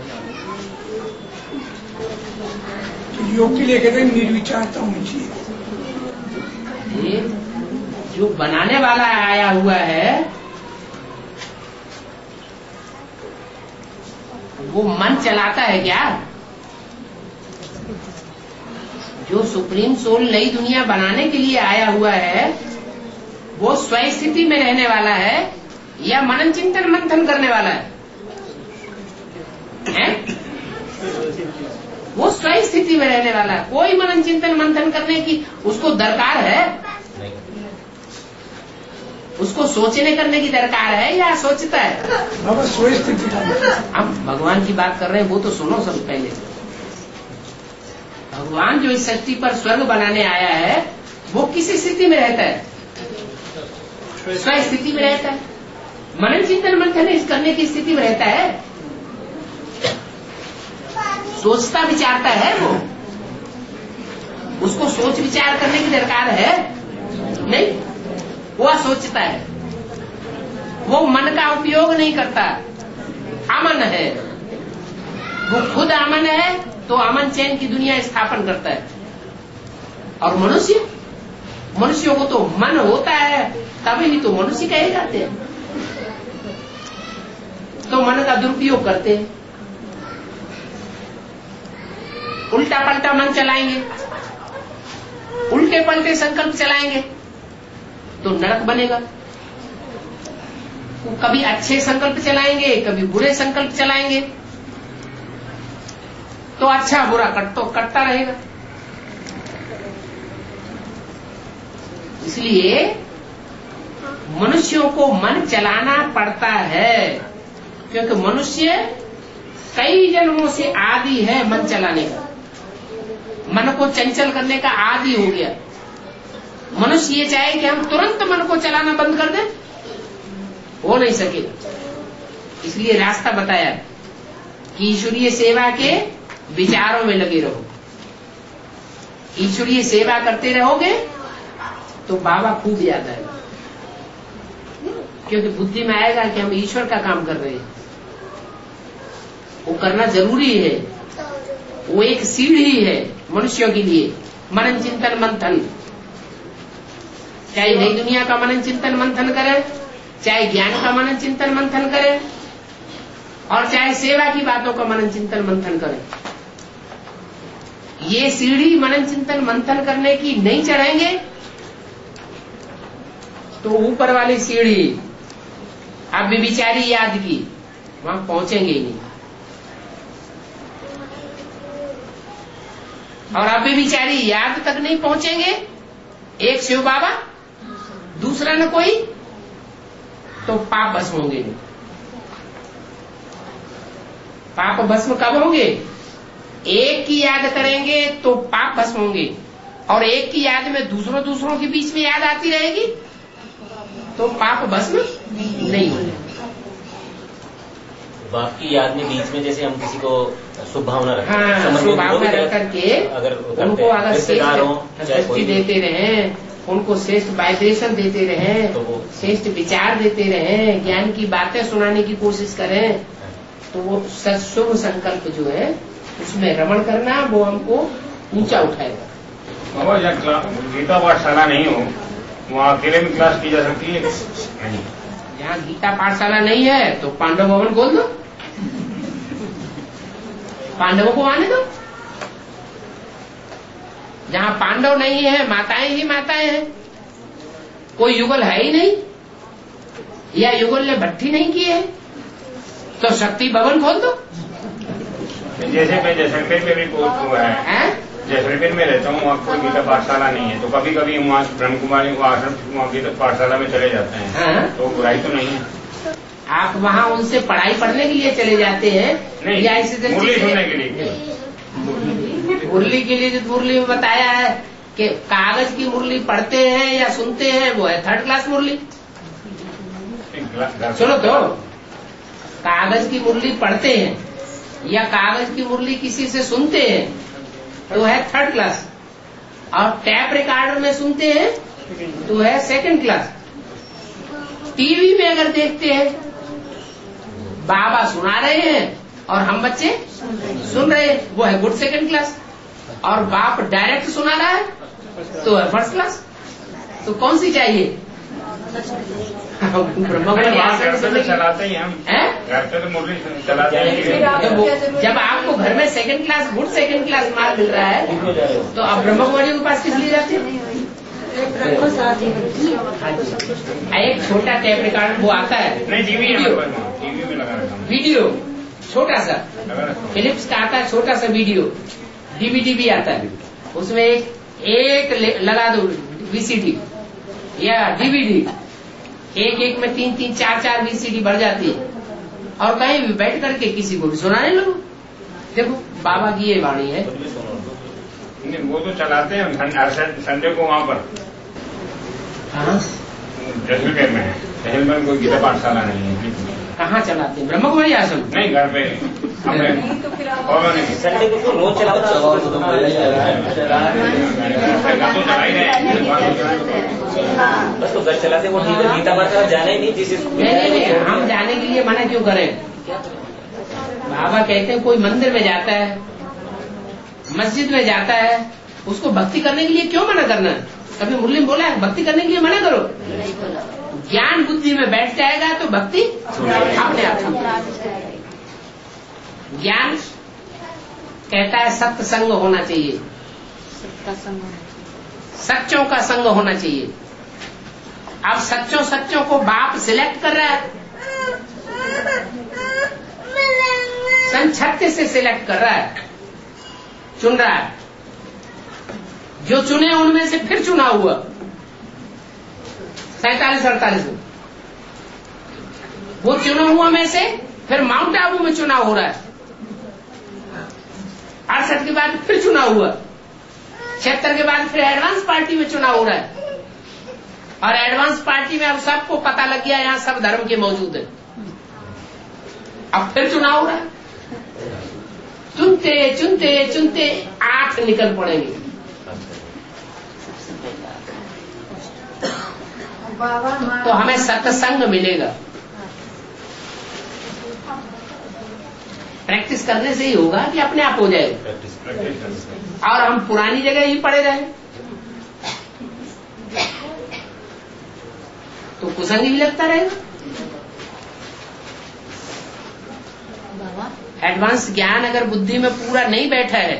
तो योग के लिए कहते हैं निर्विचारता होनी चाहिए। ये जो बनाने वाला आया हुआ है वो मन चलाता है क्या? जो सुप्रीम सोल नई दुनिया बनाने के लिए आया हुआ है वो स्वयं स्थिति में रहने वाला है या मनन चिंतन मंथन करने वाला है, है? वो स्वयं स्थिति में रहने वाला है। कोई मनन चिंतन मंथन करने की उसको दरकार है? उसको सोचने करने की दरकार है या सोचता है? स्वयं स्थिति का। हम भगवान की बात कर रहे हैं, वो तो सुनो सब पहले। भगवान जो इस सृष्टि पर स्वर्ग बनाने आया है वो किस स्थिति में रहता है? स्वयं स्थिति में रहता है। मनन चिंतन मंथन इस करने की स्थिति में रहता है? सोचता विचारता है वो? उसको सोच विचार करने की दरकार है? नहीं, वो सोचता है, वो मन का उपयोग नहीं करता, अमन है। वो खुद अमन है तो अमन चैन की दुनिया स्थापन करता है। और मनुष्य, मनुष्यों को तो मन होता है तभी ही तो मनुष्य कहे जाते हैं। तो मन का दुरुपयोग करते हैं, उल्टा पलटा मन चलाएंगे, उल्टे पलटे संकल्प चलाएंगे तो नरक बनेगा। कभी अच्छे संकल्प चलाएंगे, कभी बुरे संकल्प चलाएंगे तो अच्छा बुरा कट तो कटता रहेगा। इसलिए मनुष्यों को मन चलाना पड़ता है, क्योंकि मनुष्य कई जन्मों से आदी है मन चलाने का। मन को चंचल करने का आदी हो गया। मनुष्य ये चाहे कि हम तुरंत मन को चलाना बंद कर दें, हो नहीं सकेगा। इसलिए रास्ता बताया कि ईश्वरीय सेवा के विचारों में लगे रहो। ईश्वरीय सेवा करते रहोगे तो बाबा खूब याद आएगा, क्योंकि बुद्धि में आएगा कि हम ईश्वर का काम कर रहे हैं। वो करना जरूरी है, वो एक सीढ़ी है मनुष्यों के लिए। मनन चिंतन मंथन, चाहे नई दुनिया का मनन चिंतन मंथन करें, चाहे ज्ञान का मनन चिंतन मंथन करें, और चाहे सेवा की बातों का मनन चिंतन मंथन करें। ये सीढ़ी मनन चिंतन मंथन करने की नहीं चढ़ेंगे तो ऊपर वाली सीढ़ी आप विचारी याद की वहां पहुंचेंगे ही नहीं। और आप विचारी याद तक नहीं पहुंचेंगे, एक शिव बाबा दूसरा न कोई, तो पाप भस्म होंगे नहीं। पाप भस्म कब होंगे? एक की याद करेंगे तो पाप भस्म होंगे, और एक की याद में दूसरों दूसरों के बीच में याद आती रहेगी तो पाप भस्म नहीं होंगे। बाप की याद में बीच में जैसे हम किसी को शुभ भावना रखते हैं, हाँ, शुभ भावना रख करके अगर उनको अगर श्रेष्ठ देते रहे, उनको श्रेष्ठ वाइब्रेशन देते रहे, तो श्रेष्ठ विचार देते रहे, ज्ञान की बातें सुनाने की कोशिश करें, तो वो शुभ संकल्प जो है उसमें रमण करना वो हमको ऊंचा उठाएगा। बाबा जहाँ गीता पाठशाला नहीं हो वहाँ अकेले में क्लास की जा सकती है? जहाँ गीता पाठशाला नहीं है तो पांडव भवन खोल दो, पांडवों को आने दो। जहाँ पांडव नहीं है, माताएं ही माताएं हैं, कोई युगल है ही नहीं, या युगल ने भट्टी नहीं की है, तो शक्ति भवन खोल दो। जैसे मैं जैसलमेर में भी हुआ है, है? जैसलमेर में रहता हूँ, वहाँ कोई गीता पाठशाला नहीं है, तो कभी कभी वहाँ ब्रह्म कुमारी आश्रम वहाँ गीता पाठशाला में चले जाते हैं, है? तो बुराई तो नहीं है। आप वहाँ उनसे पढ़ाई पढ़ने के लिए चले जाते हैं नहीं, या इसी मुरली सुनने के लिए? मुरली के लिए जो मुरली में बताया है कि कागज की मुरली पढ़ते हैं या सुनते हैं, वो है थर्ड क्लास मुरली। सुनो तो, कागज की मुरली पढ़ते हैं या कागज की मुरली किसी से सुनते हैं तो है थर्ड क्लास, और टैप रिकॉर्डर में सुनते हैं तो है सेकंड क्लास। टीवी में अगर देखते हैं बाबा सुना रहे हैं और हम बच्चे सुन रहे हैं, वो है गुड सेकंड क्लास, और बाप डायरेक्ट सुना रहा है तो है फर्स्ट क्लास। तो कौन सी चाहिए? चलाते ही हम घर पे तो मुरली चलाते हैं। जब, जब आपको घर में second class good second class माल मिल रहा है तो आप ब्रह्म कुमारी के पास किस लिए जाते हैं? एक छोटा टैप रिकॉर्डर वो आता है, नहीं टीवी टीवी में लगा रखा, वीडियो छोटा सा फिलिप्स का आता है, छोटा सा वीडियो, डीवीडी भी आता है, उसमें एक एक लगा दो वीसीडी या डीवीडी, एक एक में तीन तीन चार चार वीसीडी बढ़ जाती है, और कहीं भी बैठ करके किसी को भी सुनाने लगो। देखो बाबा की ये वाणी है। नहीं, वो तो चलाते हैं संडे को वहाँ पर। हाँ जैसलमेर में है, जैसलमेर में कोई गीता पाठशाला नहीं है। कहाँ चलाते हैं? ब्रह्म कुमारी आश्रम? नहीं, घर पे अपने और नहीं। संडे को रोज चलाता है, बस तो घर चलाते वो ठीक है, गीता पाठ जाना ही नहीं जिस नहीं नहीं नहीं, हम जाने के लिए मना क्यों करें? बाबा कहते हैं कोई मंदिर में जाता है, मस्जिद में जाता है, उसको भक्ति करने के लिए क्यों मना करना है? कभी मुरली बोला है भक्ति करने के लिए मना करो? ज्ञान बुद्धि में बैठ जाएगा तो भक्ति अपने आप। ज्ञान कहता है सत्संग होना चाहिए, सच्चों का संग होना चाहिए। अब सच्चों सच्चों को बाप सिलेक्ट कर रहा है, सन छत्तीस से सिलेक्ट कर रहा है, चुन रहा है। जो चुने उनमें से फिर चुना हुआ सैतालीस अड़तालीस में, वो चुना हुआ में से फिर माउंट आबू में चुनाव हो रहा है, अड़सठ के बाद फिर चुनाव हुआ, छिहत्तर के बाद फिर एडवांस पार्टी में चुनाव हो रहा है, और एडवांस पार्टी में अब सबको पता लग गया यहाँ सब धर्म के मौजूद है, अब फिर चुनाव हो रहा है। चुनते चुनते चुनते आठ निकल पड़ेंगे। तो हमें सत्संग मिलेगा, प्रैक्टिस करने से ही होगा कि अपने आप हो जाएगा। और हम पुरानी जगह ही पड़े रहे तो कुसंगी भी लगता रहेगा। एडवांस ज्ञान अगर बुद्धि में पूरा नहीं बैठा है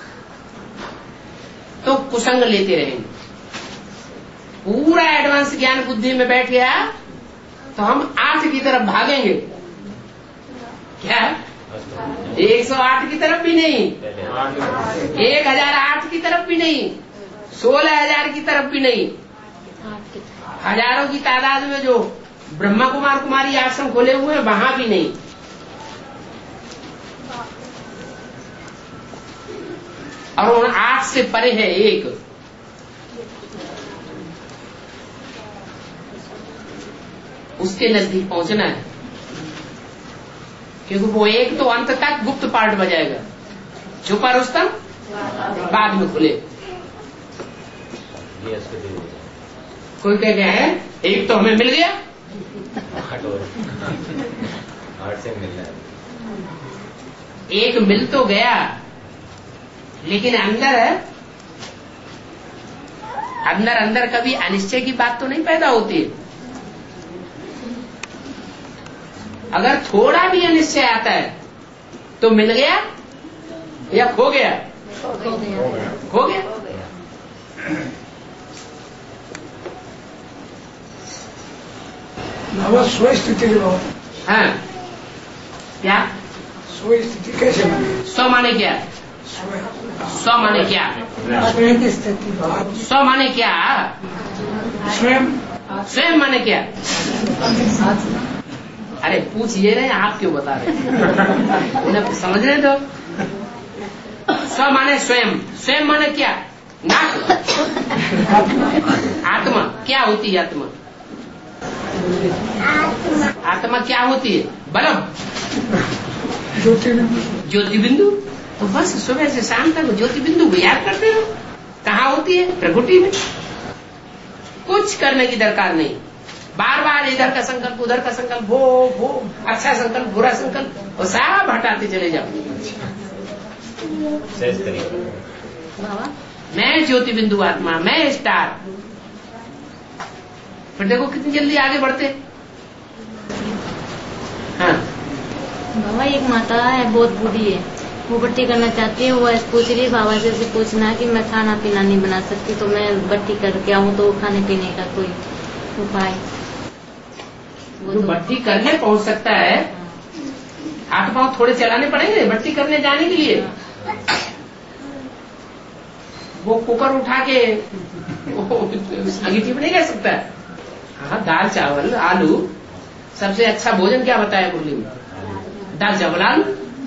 तो कुसंग लेते रहेंगे। पूरा एडवांस ज्ञान बुद्धि में बैठ गया तो हम आठ की तरफ भागेंगे। क्या? एक सौ आठ की तरफ भी नहीं, एक हजार आठ की तरफ भी नहीं, सोलह हजार की तरफ भी नहीं, हजारों की तादाद में जो ब्रह्मा कुमार कुमारी आश्रम खोले हुए हैं वहां भी नहीं। और उन आठ से परे है एक। उसके नजदीक पहुंचना है, क्योंकि वो एक तो अंत तक गुप्त पार्ट बजाएगा, छुपा रुस्तम बाद में खुले। कोई कह गया है एक तो हमें मिल गया, आठ से मिलना है। एक मिल तो गया, लेकिन अंदर अंदर अंदर कभी अनिश्चय की बात तो नहीं पैदा होती। अगर थोड़ा भी अनिश्चय आता है तो मिल गया या खो गया? खो गया। खो गया। बाबा स्व स्थिति के बाबा। हाँ क्या स्व स्थिति कैसे माने? स्व माने क्या? स्व माने क्या? स्वयं की स्थिति। स्व माने क्या? स्वयं स्वयं माने क्या? अरे पूछ ये रहे, आप क्यों बता रहे? उन्हें समझ रहे तो। स्व माने स्वयं। स्वयं माने क्या? नाक। आत्मा क्या होती है? आत्मा आत्मा क्या होती है? बल्ब, ज्योति बिंदु। ज्योति बिंदु। तो बस सुबह से शाम तक ज्योति बिंदु को याद करते हो। कहाँ होती है? प्रकृति में। कुछ करने की दरकार नहीं। बार बार इधर का संकल्प उधर का संकल्प, वो वो अच्छा संकल्प बुरा संकल्प, वो सब हटाते चले जाओ। मैं ज्योति बिंदु आत्मा, मैं स्टार। फिर देखो कितनी जल्दी आगे बढ़ते। हाँ बाबा एक माता है, बहुत बूढ़ी है, वो बट्टी करना चाहती है। वो पूछ रही है बाबा से पूछना कि मैं खाना पीना नहीं बना सकती, तो मैं बट्टी करके आऊँ तो खाने पीने का कोई उपाय? जो बट्टी करने पहुंच सकता है, हाथ पांव थोड़े चलाने पड़ेंगे बट्टी करने जाने के लिए। वो कुकर उठा के अंगीठी में नहीं कह सकता। हाँ, दाल चावल आलू सबसे अच्छा भोजन क्या बताया मुरली में? दाल चावल आलू।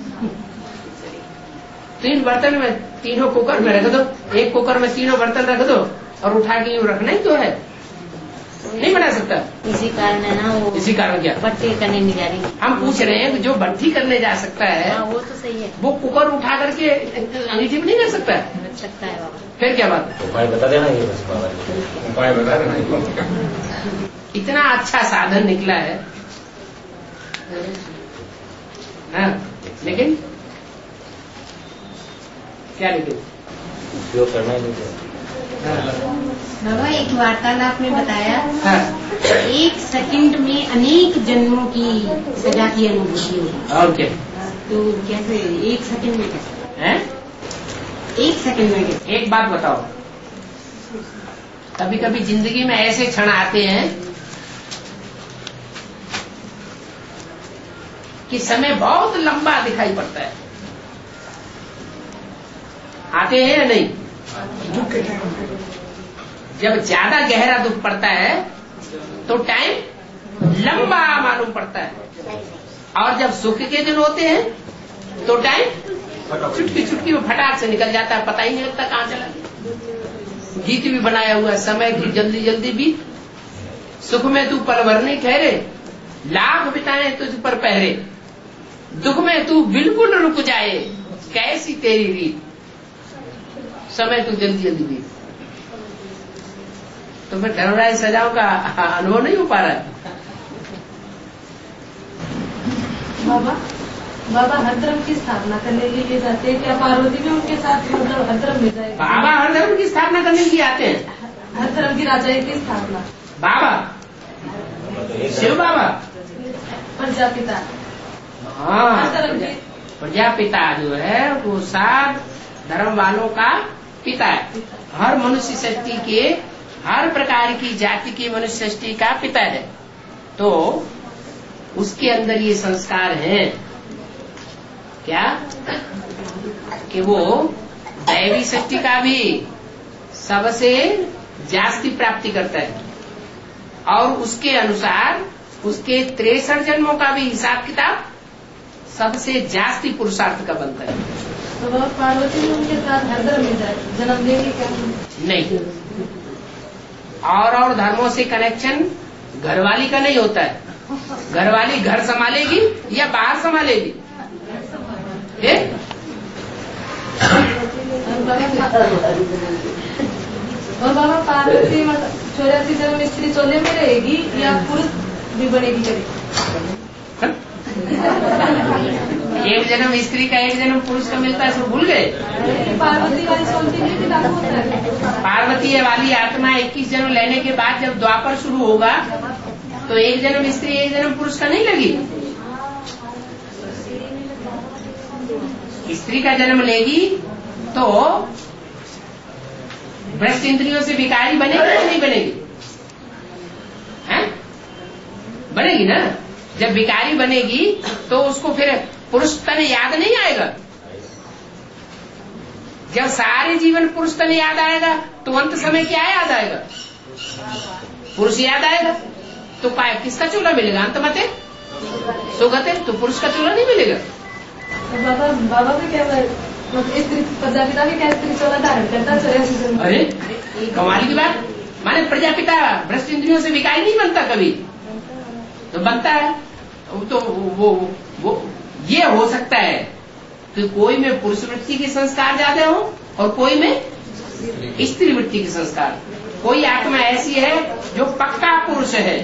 तीन बर्तन में, तीनों कुकर में रख दो, एक कुकर में तीनों बर्तन रख दो और उठा के यूं रखना ही तो है, नहीं बना सकता। इसी कारण है ना वो, इसी कारण क्या भट्टी करने नहीं जा रही। हम पूछ रहे हैं कि जो भट्टी करने जा सकता है, हाँ, वो तो सही है, वो कुकर उठा करके अंगीठी में नहीं कर सकता है। रख सकता है बाबा। फिर क्या बात है? उपाय बता देना ये बस बाबा, उपाय बता देना। इतना अच्छा साधन निकला है, हाँ, लेकिन क्या लेकिन उपयोग करना ही नहीं। बाबा एक वार्तालाप में बताया, हाँ, एक सेकंड में अनेक जन्मों की सजा की अनुभूति होगी। और क्या? तो कैसे एक सेकंड में कैसे हैं? एक सेकंड में कैसे? एक बात बताओ, कभी कभी जिंदगी में ऐसे क्षण आते हैं कि समय बहुत लंबा दिखाई पड़ता है। आते हैं या नहीं? दुख के टाइम जब ज्यादा गहरा दुख पड़ता है तो टाइम लंबा मालूम पड़ता है, और जब सुख के दिन होते हैं तो टाइम चुटकी चुटकी में फटाक से निकल जाता है, पता ही नहीं लगता कहाँ चला। गीत भी बनाया हुआ है, समय की जल्दी जल्दी बीत, सुख में तू पल भर नहीं ठहरे, लाख बिताए तुझ पर पहरे, दुख में तू बिल्कुल रुक जाए, कैसी तेरी रीत, समय तू जल्दी जल्दी बीत। तो फिर धर्मराज सजाओं का अनुभव नहीं हो पा रहा है। बाबा बाबा हर धर्म की स्थापना करने के लिए जाते हैं क्या? पार्वती भी उनके साथ मतलब हर धर्म में जाएगी? बाबा हर धर्म की स्थापना करने के लिए आते हैं। हर धर्म की राजाई की स्थापना बाबा शिव बाबा प्रजापिता, हाँ, हर धर्म की प्रजापिता जो है वो सात धर्म वालों का पिता है। हर मनुष्य सृष्टि के, हर प्रकार की जाति की मनुष्य सृष्टि का पिता है। तो उसके अंदर ये संस्कार हैं क्या कि वो दैवी सृष्टि का भी सबसे जास्ती प्राप्ति करता है, और उसके अनुसार उसके तिरसठ जन्मों का भी हिसाब किताब सबसे जास्ती पुरुषार्थ का बनता है। तो वह पार्वती भी उनके साथ हर धर्म में जाए जन्म लेगी क्या? नहीं, और और धर्मों से कनेक्शन घरवाली का नहीं होता है। घरवाली घर संभालेगी या बाहर संभालेगी? और बाबा पार्वती चौरासी जन्म स्त्री चोले में रहेगी या पुरुष भी बनेगी कभी? एक जन्म स्त्री का एक जन्म पुरुष का मिलता है, इसको भूल गए? पार्वती वाली सोचती है कि लागू होता है। पार्वती वाली आत्मा इक्कीस जन्म लेने के बाद जब द्वापर शुरू होगा तो एक जन्म स्त्री एक जन्म पुरुष का नहीं लगी। स्त्री का जन्म लेगी तो भ्रष्ट इंद्रियों से विकारी बनेगी या नहीं बनेगी? हैं? बनेगी ना। जब विकारी बनेगी तो उसको फिर पुरुष तन याद नहीं आएगा। जब सारे जीवन पुरुष तन याद आएगा तो अंत समय क्या याद आएगा? पुरुष याद आएगा। तो पाए किसका चूल्हा मिलेगा अंत मते? सुगते। तो पुरुष का चूल्हा नहीं मिलेगा। तो बाबा बाबा भी क्या स्त्री प्रजापिता भी क्या स्त्री चोला धारण करता है? अरे कमाल की बात। माने प्रजापिता भ्रष्ट इंद्रियों से विकारी नहीं बनता कभी, तो बनता है। तो वो वो ये हो सकता है कि कोई में पुरुष वृत्ति के संस्कार ज्यादा हो और कोई में स्त्री वृत्ति के संस्कार। कोई आत्मा ऐसी है जो पक्का पुरुष है,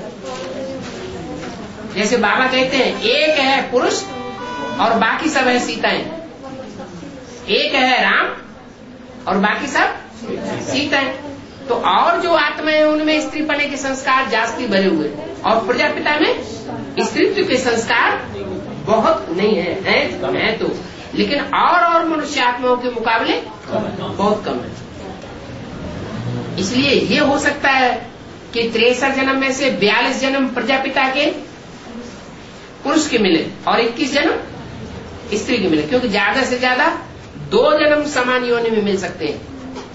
जैसे बाबा कहते हैं एक है पुरुष और बाकी सब है सीताएं। एक है राम और बाकी सब सीताएं। तो और जो आत्मा है उनमें स्त्री पने के संस्कार जास्ती भरे हुए, और प्रजापिता में स्त्रीत्व के संस्कार बहुत नहीं है, है, है तो, लेकिन और और मनुष्य आत्माओं के मुकाबले बहुत कम है। इसलिए ये हो सकता है कि तिरसठ जन्म में से बयालीस जन्म प्रजापिता के पुरुष के मिले और इक्कीस जन्म स्त्री के मिले, क्योंकि ज्यादा से ज्यादा दो जन्म समान योनि में मिल सकते हैं।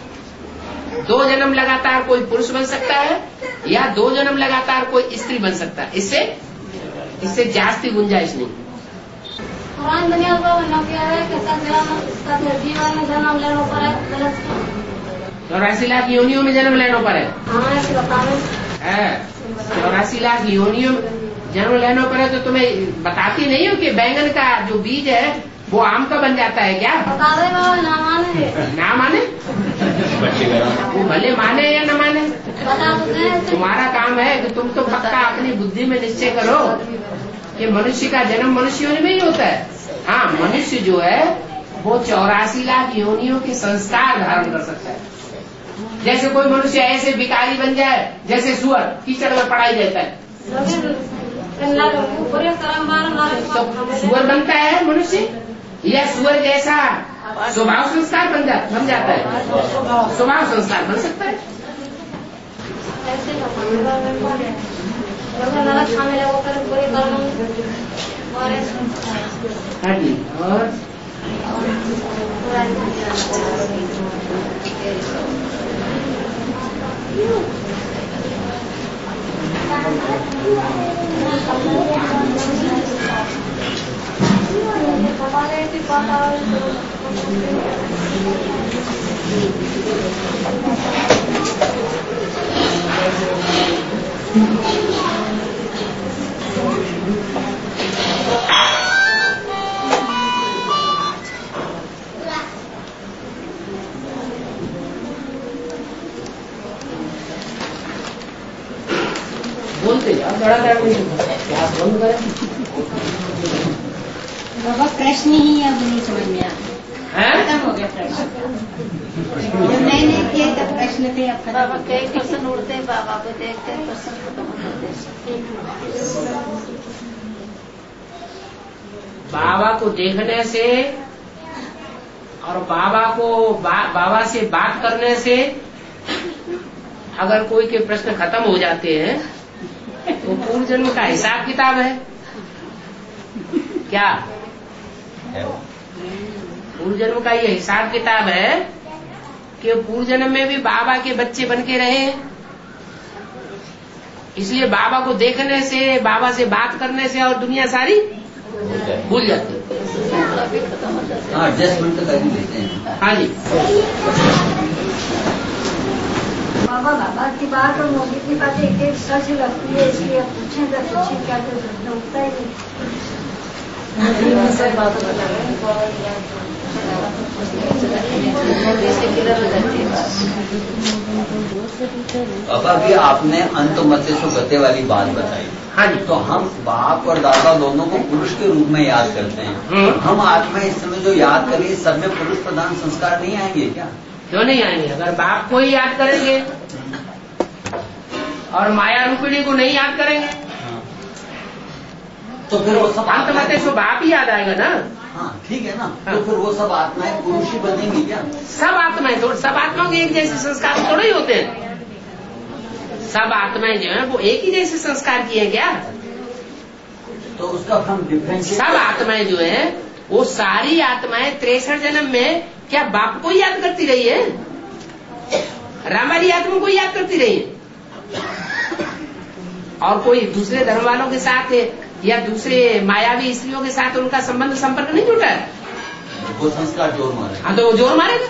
दो जन्म लगातार कोई पुरुष बन सकता है या दो जन्म लगातार कोई स्त्री बन सकता है। इससे इससे जास्ती गुंजाइश नहीं। चौरासी लाख योनियों में जन्म लेने पर है। चौरासी लाख योनियों में जन्म लेने पर है तो तुम्हें बताती नहीं हो कि बैंगन का जो बीज है वो आम का बन जाता है क्या? ना माने वो भले माने या न माने, तुम्हारा काम है कि तुम तो पक्का अपनी बुद्धि में निश्चय करो कि मनुष्य का जन्म मनुष्य योनि में ही होता है। हाँ, मनुष्य जो है वो चौरासी लाख योनियों के संस्कार धारण कर सकता है। जैसे कोई मनुष्य ऐसे भिखारी बन जाए जैसे सुअर कीचड़ में पड़ा ही रहता है, तो सुअर बनता है मनुष्य या सुअर जैसा स्वभाव संस्कार बन जाता बन जाता है, स्वभाव संस्कार बन सकता है। हाँ जी, और बोलते यार बड़ा क्या बंद करें। बाबा प्रश्न ही अब नहीं समझ में आया, खत्म हो गया प्रश्न। जब नए नए किए तब प्रश्न थे, अब बाबा कई प्रश्न उड़ते हैं, बाबा को देखते हैं प्रश्न खत्म हो जाते। बाबा को देखने से और बाबा को बा, बाबा से बात करने से अगर कोई के प्रश्न खत्म हो जाते हैं तो पूर्व जन्म का हिसाब किताब है क्या? पूर्व जन्म का ये हिसाब किताब है कि पूर्व जन्म में भी बाबा के बच्चे बन के रहे, इसलिए बाबा को देखने से, बाबा से बात करने से और दुनिया सारी भूल जाती है। एडजस्टमेंट कर लेते हैं। हाँ जी, बाबा बाबा की बात और मोदी की बात एक एक सच लगती है, इसलिए पूछें तो पूछें क्या तो उठता ही नहीं। पापा भी आपने अंत मत सो गते वाली बात बताई। हाँ जी, तो हम बाप और दादा दोनों को पुरुष के रूप में याद करते हैं। हम आत्मा इस समय जो याद करें सब में पुरुष प्रधान संस्कार नहीं आएंगे क्या? क्यों नहीं आएंगे? अगर बाप को ही याद करेंगे और माया रूपिणी को नहीं याद करेंगे तो फिर वो सब अंत मत सो बाप ही याद आएगा ना। हाँ ठीक है ना। हाँ। तो फिर वो सब आत्माएं पुरुष ही बनेंगी क्या? सब आत्माएं थोड़ी, सब आत्माओं के एक जैसे संस्कार थोड़े ही होते हैं। सब आत्माएं जो है वो एक ही जैसे संस्कार किए हैं क्या? तो उसका हम डिफरेंस, सब आत्माएं जो है वो सारी आत्माएं तिरसठ जन्म में क्या बाप को याद करती रही है? रामारी आत्मा को याद करती रही है? और कोई दूसरे धर्म वालों के साथ या दूसरे मायावी स्त्रियों के साथ उनका संबंध संपर्क नहीं जुटा है? वो संस्कार जोर मारे। हाँ, तो वो जोर मारेगा।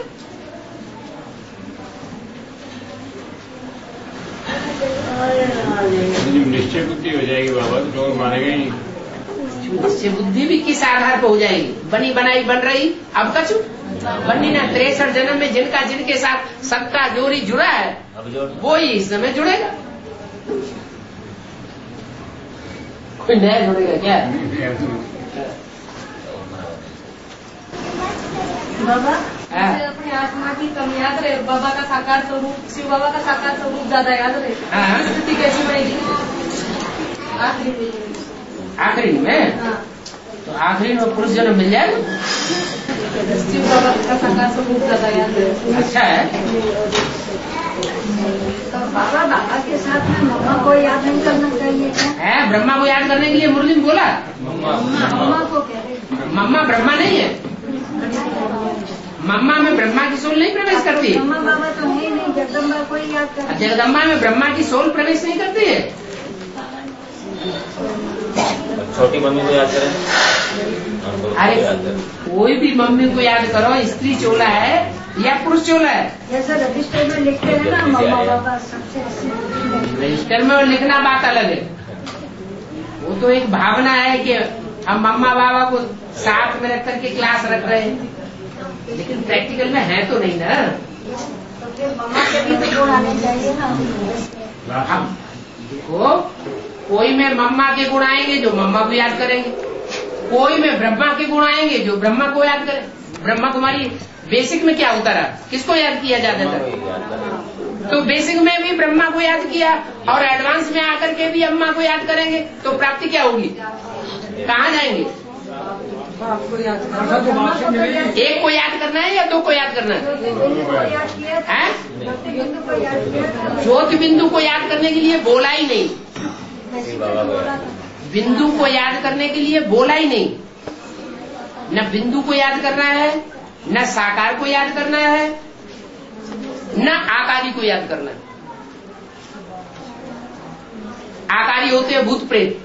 निश्चय बुद्धि हो जाएगी बाबा, तो जोर मारेगा ही। निश्चय बुद्धि भी किस आधार पर हो जाएगी? बनी बनाई बन रही, अब कछु बननी ना। तिरसठ जन्म में जिनका जिनके साथ सबका जोरी जुड़ा है वो ही इस समय जुड़ेगा। कोई नया जुड़ेगा क्या? बाबा अपनी आत्मा की कम याद रहे, बाबा का साकार स्वरूप, शिव बाबा का साकार स्वरूप ज्यादा याद रहे, स्थिति कैसी बनेगी? आखिरी आखिरी में हाँ। तो आखिरी में पुरुष जन्म मिल जाएगा। शिव बाबा का साकार स्वरूप ज्यादा याद रहे। अच्छा है। तो बाबा बाबा के साथ में मम्मा को याद नहीं करना चाहिए क्या? है, ब्रह्मा को याद करने के लिए मुरली में बोला। मम्मा को कह रहे, मम्मा ब्रह्मा नहीं है। मम्मा में ब्रह्मा की सोल नहीं प्रवेश करती है। ब्रह्मा बाबा तो है नहीं, जगदम्बा को ही याद करते। जगदम्बा में ब्रह्मा की सोल प्रवेश नहीं करती है। छोटी मम्मी को याद करें। अरे कोई भी मम्मी को याद करो, स्त्री चोला है या पुरुष चोला है। जैसे रजिस्टर में लिखते हैं ना मम्मा बाबा सबसे अच्छे। रजिस्टर में लिखना बात अलग है, वो तो एक भावना है कि हम मम्मा बाबा को साथ में रख करके क्लास रख रहे हैं, लेकिन प्रैक्टिकल में है तो नहीं ना। तो फिर मम्मा के भी तो गुण आने चाहिए ना। हम देखो, कोई में मम्मा के गुण आएंगे जो मम्मा को याद करेंगे, कोई में ब्रह्मा के गुण आएंगे जो ब्रह्मा को याद करें। ब्रह्मा कुमारी बेसिक में क्या होता रहा, किसको याद किया जाता था? तो बेसिक में भी ब्रह्मा को याद किया और एडवांस में आकर के भी अम्मा को याद करेंगे, तो प्राप्ति क्या होगी? कहाँ जाएंगे? एक को याद करना है या दो को याद करना है? ज्योति बिंदु को याद करने के लिए बोला ही नहीं, बिंदु को याद करने के लिए बोला ही नहीं। न बिंदु को याद करना है, न साकार को याद करना है, न आकारी को याद करना है। आकारी होते हैं भूत प्रेत,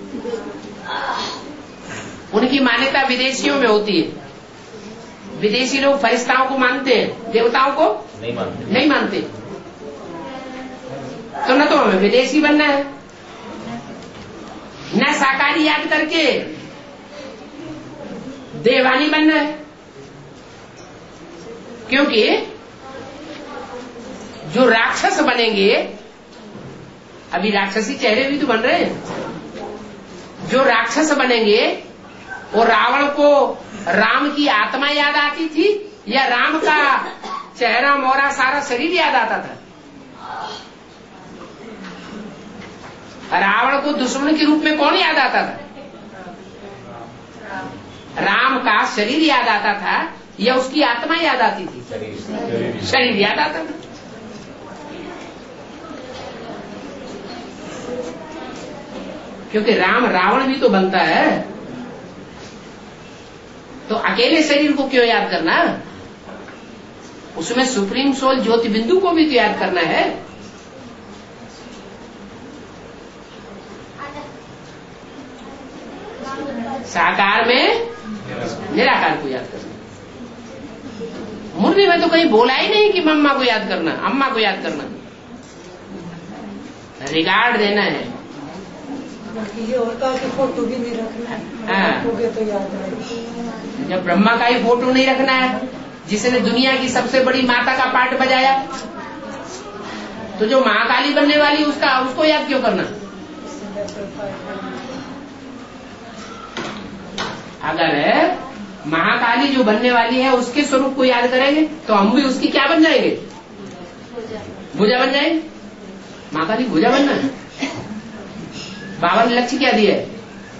उनकी मान्यता विदेशियों में होती है। विदेशी लोग फरिश्ताओं को मानते हैं, देवताओं को नहीं मानते नहीं मानते। तो न तो हमें विदेशी बनना है, न साकारी याद करके देवानी बनना है। क्योंकि जो राक्षस बनेंगे, अभी राक्षसी चेहरे भी तो बन रहे हैं, जो राक्षस बनेंगे वो रावण को राम की आत्मा याद आती थी या राम का चेहरा मोरा सारा शरीर याद आता था? रावण को दुश्मन के रूप में कौन याद आता था? राम का शरीर याद आता था या उसकी आत्मा याद आती थी? शरीर याद आता था। क्योंकि राम रावण भी तो बनता है, तो अकेले शरीर को क्यों याद करना? उसमें सुप्रीम सोल ज्योति बिंदु को भी तो याद करना है। साकार में निराकार को याद करना। मुरली में तो कहीं बोला ही नहीं कि मम्मा को याद करना, अम्मा को याद करना। रिगार्ड देना है। ये होता है कि फोटो भी नहीं रखना है, तो याद रहे। जब ब्रह्मा का ही फोटो नहीं रखना है, जिसने दुनिया की सबसे बड़ी माता का पार्ट बजाया, तो जो महाकाली बनने वाली उसका उसको याद क्यों करना? अगर महाकाली जो बनने वाली है उसके स्वरूप को याद करेंगे तो हम भी उसकी क्या बन जाएंगे? भुजा बन जाएंगे। महाकाली भुजा बनना है। बाबा ने लक्ष्य क्या दिया है?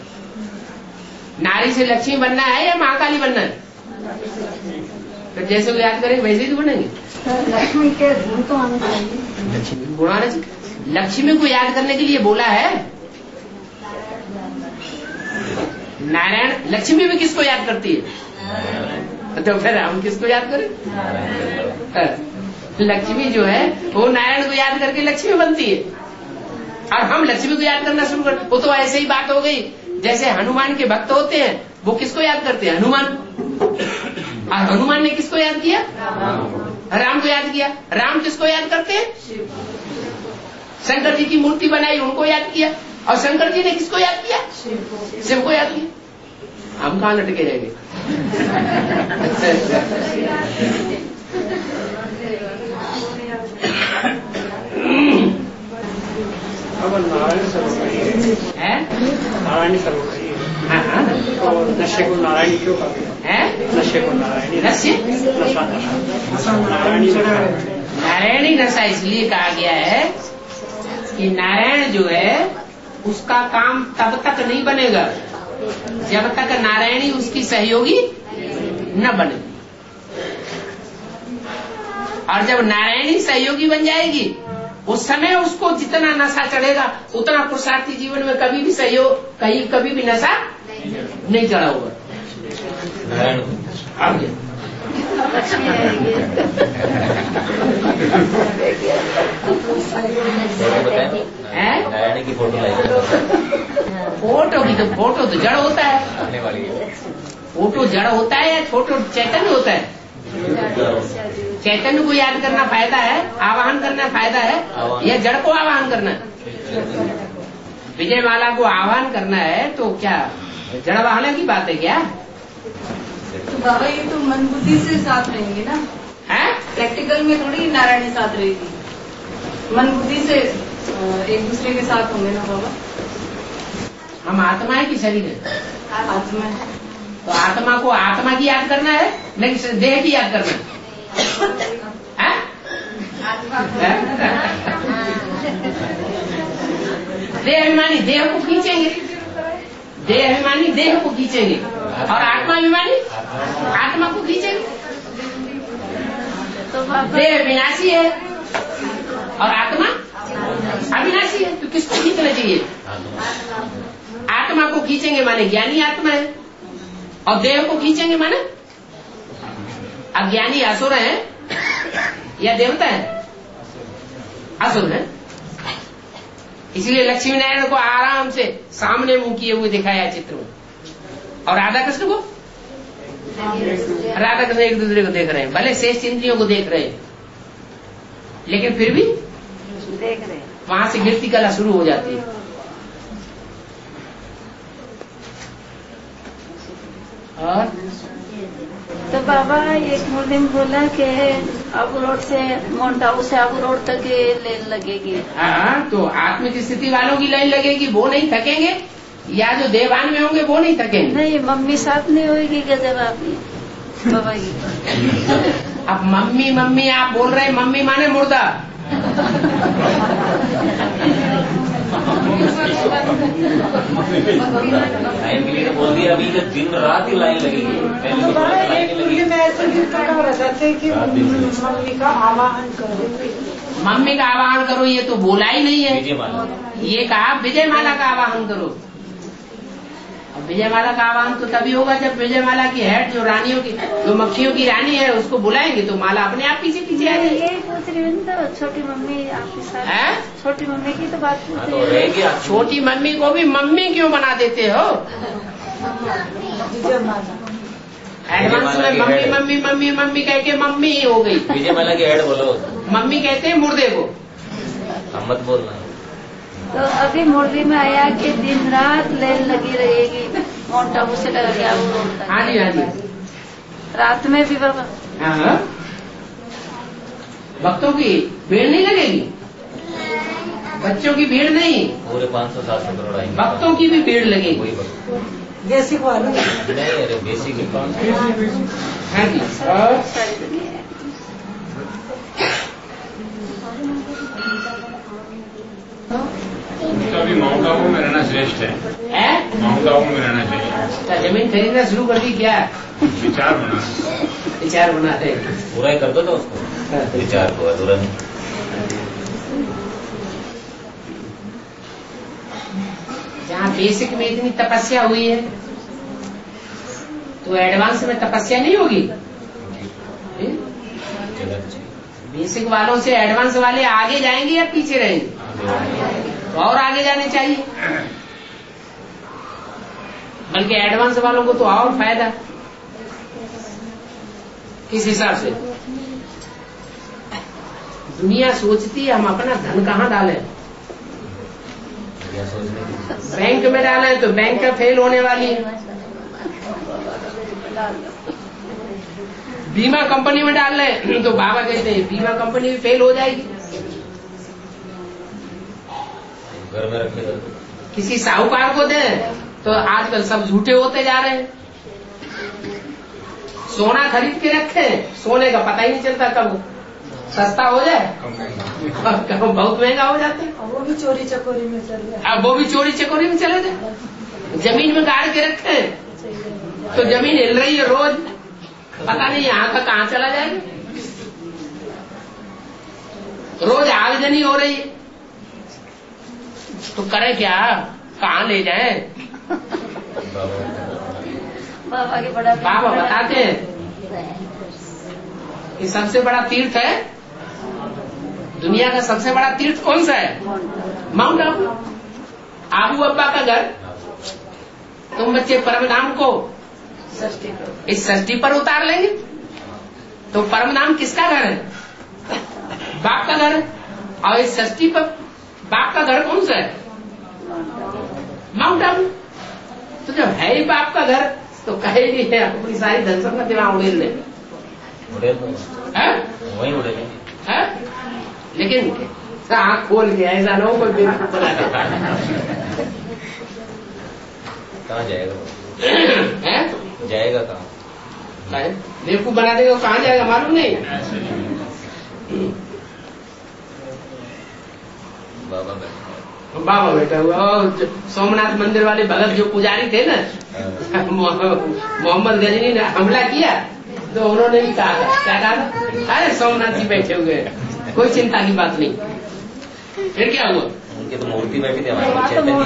नारी से लक्ष्मी बनना है या महाकाली बनना है? तो जैसे वो याद करेंगे वैसे ही तो बनेंगे। लक्ष्मी के गुण तो आने चाहिए। लक्ष्मी गुण आने चाहिए। लक्ष्मी को याद करने के लिए बोला है। नारायण, लक्ष्मी भी किसको याद करती है? तो फिर हम किसको याद करें? लक्ष्मी जो है वो नारायण को याद करके लक्ष्मी बनती है, और हम लक्ष्मी को याद करना शुरू कर। वो तो ऐसे ही बात हो गई जैसे हनुमान के भक्त होते हैं, वो किसको याद करते हैं? हनुमान। और हनुमान ने किसको याद किया? राम को याद किया। राम किसको याद करते हैं? शंकर जी की मूर्ति बनाई, उनको याद किया। और शंकर जी ने किसको याद किया? शिव को याद किया। हम कहाँ लटके रहेंगे? नारायण सर्वोपरि है। नारायण सर्वोपरि हाँ हाँ। और नशे को नारायणी क्यों कहते हैं? नशे को नारायणी। नशे नशा नशा नारायणी नारायणी नशा इसलिए कहा गया है कि नारायण जो है उसका काम तब तक नहीं बनेगा जब तक नारायणी उसकी सहयोगी न बने, और जब नारायणी सहयोगी बन जाएगी उस समय उसको जितना नशा चढ़ेगा उतना पुरुषार्थी जीवन में कभी भी सहयोग कहीं कभी भी नशा नहीं चढ़ा होगा। लक्ष्मी आएगी। नारायण की फोटो लाई। फोटो की तो फोटो तो जड़ होता है। फोटो जड़ होता है या फोटो चैतन्य होता है? चैतन्य को याद करना फायदा है, आवाहन करना फायदा है, या जड़ को आवाहन करना है? विजय माला को आह्वान करना है तो क्या जड़ वाहना की बात है क्या? तो बाबा ये तो मन बुद्धि से साथ रहेंगे ना, है प्रैक्टिकल में थोड़ी नारायणी साथ रहेगी, मन बुद्धि से एक दूसरे के साथ होंगे ना बाबा। हम आत्मा है कि शरीर है? आत्मा है। तो आत्मा को आत्मा की याद करना है लेकिन देह की याद करना है? देह अभिमानी देह को खींचेंगे, देह अभिमानी देह को खींचेंगे, और आत्मा अभिमानी आत्मा को खींचेंगे। देह विनाशी है और आत्मा अविनाशी है, तो किसको खींचना चाहिए? आत्मा को खींचेंगे माने ज्ञानी आत्मा है, और देह को खींचेंगे माने अज्ञानी असुर है या देवता है? असुर है। इसलिए लक्ष्मी नारायण को आराम से सामने मुंह किए हुए दिखाया चित्र में, और राधा कृष्ण को राधा कृष्ण एक दूसरे को देख रहे हैं, भले शेष इंद्रियों को देख रहे हैं लेकिन फिर भी देख रहे हैं। वहां से गिरती कला शुरू हो जाती है। और तो बाबा एक मुर्दिम बोला कि आबू रोड से माउंट आबू से आबू रोड तक लाइन लगेगी। हाँ, तो आत्मिक स्थिति वालों की लाइन लगेगी, वो नहीं थकेंगे, या जो देवान में होंगे वो नहीं थकेंगे। नहीं, मम्मी साथ नहीं होगी गजब आपकी बाबा की। अब मम्मी मम्मी आप बोल रहे हैं, मम्मी माने मुर्दा। लाइन के लिए बोल दिया, अभी दिन रात ही लाइन लगेगी। मम्मी का आवाहन करो, मम्मी का आवाहन करो, ये तो बोला ही नहीं है। ये कहा विजय माला का आवाहन करो। अब विजय माला का आवाहन तो तभी होगा जब विजय माला की हेड जो रानियों की जो मक्खियों की रानी है उसको बुलाएंगे तो माला अपने आप पीछे पीछे आ जाएगी। यही पूछ रही हूँ तो छोटी मम्मी आपके साथ, छोटी मम्मी की तो बात पूछ तो रही रहेगी। छोटी मम्मी को भी मम्मी क्यों बना देते हो? एडवांस में मम्मी मम्मी मम्मी मम्मी कह के मम्मी ही हो गई। विजय माला की हेड बोलो। मम्मी कहते हैं मुर्दे को, हम मत बोलना। तो अभी मुरली में आया कि दिन रात लाइन लगी रहेगी माउंट आबू से लगा के आबू रोड तक। हाँ जी हाँ जी, रात में भी बाबा। हाँ, भक्तों की भीड़ नहीं लगेगी, बच्चों की भीड़ नहीं, पूरे पाँच सौ सात सौ करोड़ आएंगे। भक्तों की भी भीड़ लगेगी। बेसिक वाले नहीं, अरे बेसिक ही पाँच हाँ जी। सारी दुनिया है। तो अभी माउंट आबू में रहना श्रेष्ठ है, है? माउंट आबू में रहना चाहिए। क्या जमीन खरीदना शुरू कर दी क्या? विचार बना विचार बना है, पूरा ही कर दो तो उसको विचार को अधूरा नहीं। जहाँ बेसिक में इतनी तपस्या हुई है तो एडवांस में तपस्या नहीं होगी। बेसिक वालों से एडवांस वाले आगे जाएंगे या पीछे रहेंगे? तो और आगे जाने चाहिए, बल्कि एडवांस वालों को तो और फायदा। किस हिसाब से दुनिया सोचती है हम अपना धन कहाँ डालें? बैंक में डालें तो बैंक का फेल होने वाली है, बीमा कंपनी में डाल लें तो बाबा कहते हैं बीमा कंपनी भी फेल हो जाएगी। घर में रखे किसी साहूकार को दें तो आजकल सब झूठे होते जा रहे हैं। सोना खरीद के रखे, सोने का पता ही नहीं चलता कब सस्ता हो जाए कब बहुत महंगा हो जाते हैं। वो भी चोरी चकोरी में चल रहा है। अब वो भी चोरी चकोरी में चले जाए। जमीन में गाड़ के रखे तो जमीन हिल रही है रोज, पता नहीं यहाँ का कहाँ चला जाएगा। रोज आगजनी हो रही है तो करें क्या, कहाँ ले जाए? बाबा के बड़ा बाबा बताते हैं कि सबसे बड़ा तीर्थ है, दुनिया का सबसे बड़ा तीर्थ कौन सा है? माउंट आबू। आबू अब्बा का घर। तुम बच्चे परम धाम को इस षष्ठी पर उतार लेंगे तो परम धाम किसका घर है? बाप का घर। और इस षष्ठी पर बाप का घर कौन सा है? माउंट आबू। तो जब है ही बाप का घर तो कहे नहीं है अपनी सारी धन संपत्ति वहां उड़ेल ले, वही उड़ेल है। लेकिन आँख खोल के ऐसा ना हो कोई बेवकूफ बना दे। कहाँ जाएगा? है जाएगा कहाँ? बेवकूफ बना देगा, कहाँ जाएगा मालूम नहीं। बाबा बाबा बैठा हुआ। और सोमनाथ मंदिर वाले भगत जो पुजारी थे ना, मोहम्मद गजनी ने हमला किया तो उन्होंने भी कहा था, क्या कहा? अरे सोमनाथ जी बैठे हुए, कोई चिंता की बात नहीं। फिर क्या हुआ? उनकी तो मूर्ति बैठी थी हमारी,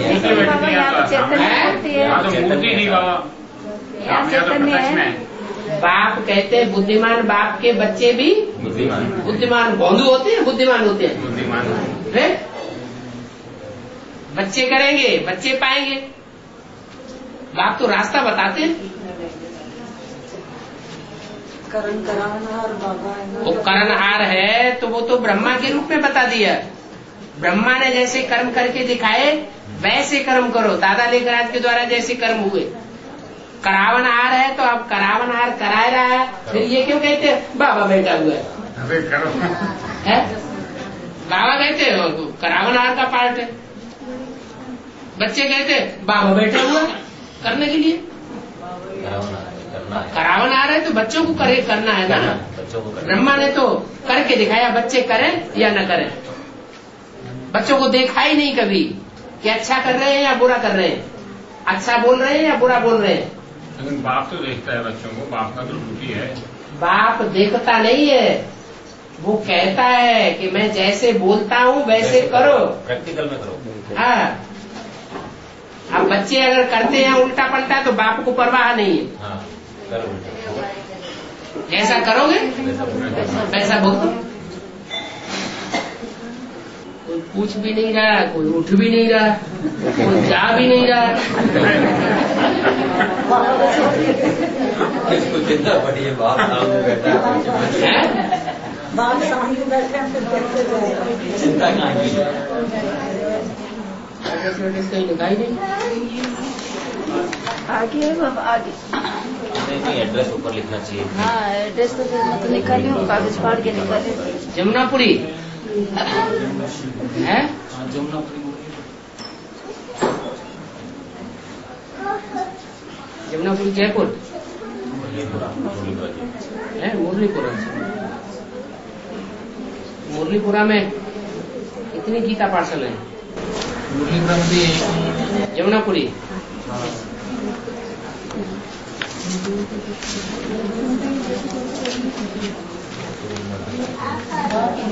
बाप कहते हैं बुद्धिमान बाप के बच्चे भी बुद्धिमान बुद्धिमान भोंदू होते हैं, बुद्धिमान होते हैं। बुद्धिमान बच्चे करेंगे, बच्चे पाएंगे। बाप तो रास्ता बताते हैं। करण करावनहार बाबा है ना, वो करणहार है तो वो तो ब्रह्मा के रूप में बता दिया। ब्रह्मा ने जैसे कर्म करके दिखाए वैसे कर्म करो। दादा लेखराज के द्वारा जैसे कर्म हुए। करावनहार है तो अब करावनहार करा रहा है, फिर ये क्यों कहते हैं बाबा बैठा हुआ है? है? बाबा कहते हो करावनहार का पार्ट है। बच्चे कहते बाबा बैठा हुआ करने के लिए। करावनहार है तो बच्चों को करे करना है ना। ब्रह्मा ने तो करके दिखाया, बच्चे करें या न करें। बच्चों को देखा ही नहीं कभी कि अच्छा कर रहे हैं या बुरा कर रहे हैं, अच्छा बोल रहे हैं या बुरा बोल रहे हैं। लेकिन बाप तो देखता है बच्चों को, बाप का तो ड्यूटी है। बाप देखता नहीं है, वो कहता है कि मैं जैसे बोलता हूँ वैसे करो, प्रैक्टिकल में करो। हाँ, अब बच्चे अगर करते हैं उल्टा पलटा तो बाप को परवाह नहीं है। हाँ, करो। जैसा करोगे वैसा भुगतो। कोई पूछ भी नहीं रहा, कोई उठ भी नहीं रहा, कोई जा भी नहीं रहा। किसको चिंता पड़ी है? बाप सामने बैठा है, बाप सामने बैठे हैं तो देखते जाएगा। चिंता कहाँ की? कहीं दिखाई नहीं। आगे है बाबा, आगे। नहीं, एड्रेस ऊपर लिखना चाहिए। हाँ, एड्रेस तो मैं तो निकाली हूँ, कागज फाड़ के निकाले। जमुनापुरी है? जमुनापुरी जयपुर है। मुरलीपुरा मुरलीपुरा में कितनी गीता पार्सल है? मुरलीपुरा में भी जमुनापुरी।